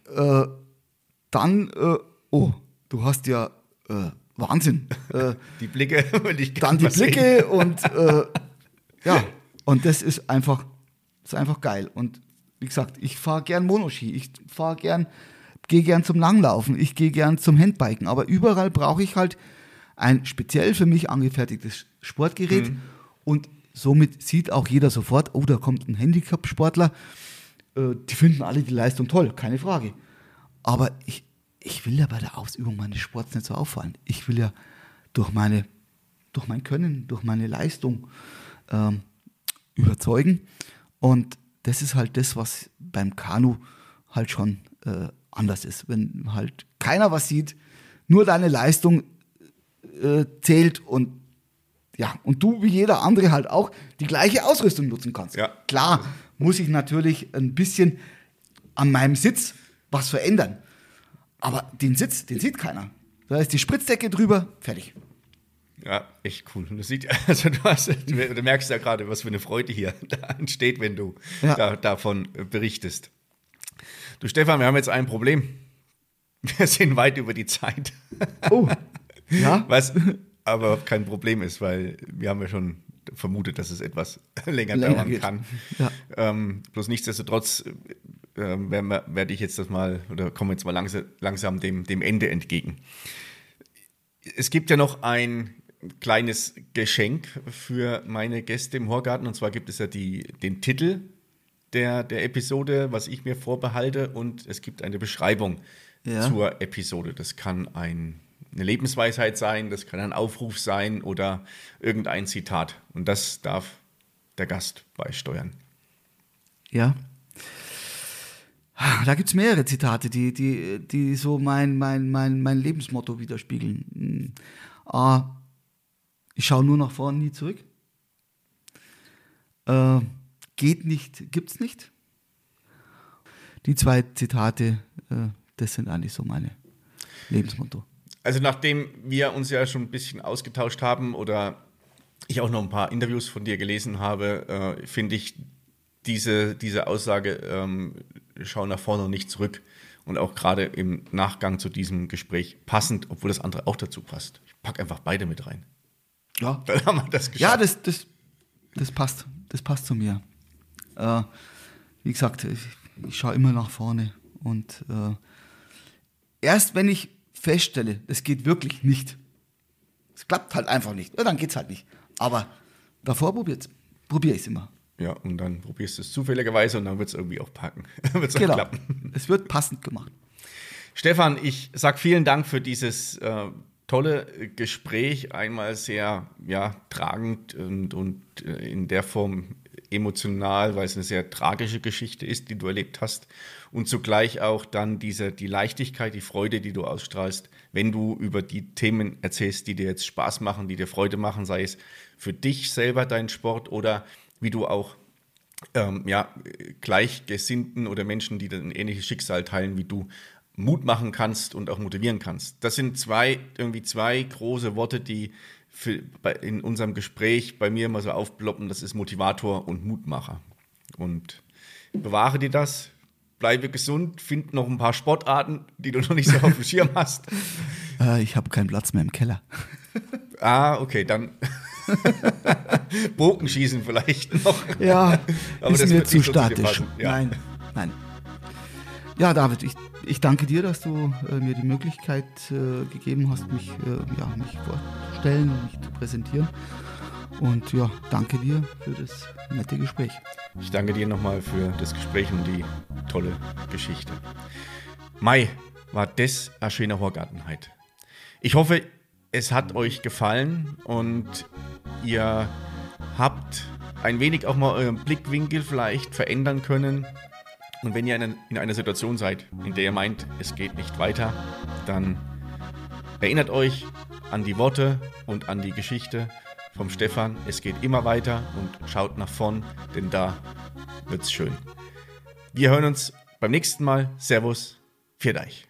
Speaker 3: du hast ja Wahnsinn.
Speaker 1: Die Blicke.
Speaker 3: Dann die Blicke und und das ist einfach geil. Und wie gesagt, ich fahre gern Monoski, gehe gern zum Langlaufen, ich gehe gern zum Handbiken, aber überall brauche ich halt ein speziell für mich angefertigtes Sportgerät und somit sieht auch jeder sofort, da kommt ein Handicap-Sportler. Die finden alle die Leistung toll, keine Frage. Aber ich will ja bei der Ausübung meines Sports nicht so auffallen. Ich will ja durch mein Können, durch meine Leistung überzeugen. Und das ist halt das, was beim Kanu halt schon anders ist. Wenn halt keiner was sieht, nur deine Leistung zählt und du wie jeder andere halt auch die gleiche Ausrüstung nutzen kannst.
Speaker 1: Ja.
Speaker 3: Klar muss ich natürlich ein bisschen an meinem Sitz was verändern. Aber den Sitz, den sieht keiner. Da ist die Spritzdecke drüber, fertig.
Speaker 1: Ja, echt cool. Du merkst ja gerade, was für eine Freude hier da entsteht, wenn du davon berichtest. Du Stefan, wir haben jetzt ein Problem. Wir sind weit über die Zeit.
Speaker 3: Oh, ja?
Speaker 1: Was aber kein Problem ist, weil wir haben ja schon vermutet, dass es etwas länger dauern
Speaker 3: geht.
Speaker 1: kann.
Speaker 3: Ja.
Speaker 1: Bloß nichtsdestotrotz werde ich jetzt kommen jetzt mal langsam dem Ende entgegen. Es gibt ja noch ein kleines Geschenk für meine Gäste im Horgarten, und zwar gibt es ja den Titel der Episode, was ich mir vorbehalte, und es gibt eine Beschreibung zur Episode. Das kann eine Lebensweisheit sein, das kann ein Aufruf sein oder irgendein Zitat, und das darf der Gast beisteuern.
Speaker 3: Ja. Da gibt es mehrere Zitate, die so mein Lebensmotto widerspiegeln. Ich schaue nur nach vorne, nie zurück. Geht nicht, gibt's nicht. Die 2 Zitate, das sind eigentlich so meine Lebensmotto.
Speaker 1: Also nachdem wir uns ja schon ein bisschen ausgetauscht haben oder ich auch noch ein paar Interviews von dir gelesen habe, finde ich diese Aussage, schau nach vorne und nicht zurück, und auch gerade im Nachgang zu diesem Gespräch passend, obwohl das andere auch dazu passt. Ich packe einfach beide mit rein.
Speaker 3: Ja,
Speaker 1: dann haben wir das geschafft.
Speaker 3: Ja, das passt. Das passt zu mir. Wie gesagt, ich schaue immer nach vorne. Und erst wenn ich feststelle, es geht wirklich nicht, es klappt halt einfach nicht, dann geht es halt nicht. Aber davor probiere ich es immer.
Speaker 1: Ja, und dann probierst du es zufälligerweise und dann wird es irgendwie auch packen. Wird's auch
Speaker 3: genau.
Speaker 1: Klappen.
Speaker 3: Es wird passend gemacht.
Speaker 1: Stefan, ich sage vielen Dank für dieses tolle Gespräch. Einmal sehr tragend und in der Form emotional, weil es eine sehr tragische Geschichte ist, die du erlebt hast. Und zugleich auch dann die Leichtigkeit, die Freude, die du ausstrahlst, wenn du über die Themen erzählst, die dir jetzt Spaß machen, die dir Freude machen, sei es für dich selber dein Sport oder wie du auch Gleichgesinnten oder Menschen, die ein ähnliches Schicksal teilen wie du, Mut machen kannst und auch motivieren kannst. Das sind zwei große Worte, die in unserem Gespräch bei mir immer so aufploppen. Das ist Motivator und Mutmacher. Und bewahre dir das, bleibe gesund, find noch ein paar Sportarten, die du noch nicht so auf dem Schirm hast.
Speaker 3: Ich habe keinen Platz mehr im Keller.
Speaker 1: Okay, dann Bogenschießen vielleicht noch.
Speaker 3: Ja,
Speaker 1: aber
Speaker 3: ist
Speaker 1: das
Speaker 3: mir
Speaker 1: wird
Speaker 3: zu
Speaker 1: nicht so dir
Speaker 3: statisch.
Speaker 1: passen. Ja.
Speaker 3: Nein. Ja, David, ich danke dir, dass du mir die Möglichkeit gegeben hast, mich vorzustellen und mich zu präsentieren. Und ja, danke dir für das nette Gespräch.
Speaker 1: Ich danke dir nochmal für das Gespräch und die tolle Geschichte. Mai war das eine schöne Horgartenheit. Ich hoffe, es hat euch gefallen und ihr habt ein wenig auch mal euren Blickwinkel vielleicht verändern können. Und wenn ihr in einer Situation seid, in der ihr meint, es geht nicht weiter, dann erinnert euch an die Worte und an die Geschichte vom Stefan. Es geht immer weiter und schaut nach vorn, denn da wird's schön. Wir hören uns beim nächsten Mal. Servus, pfiat euch.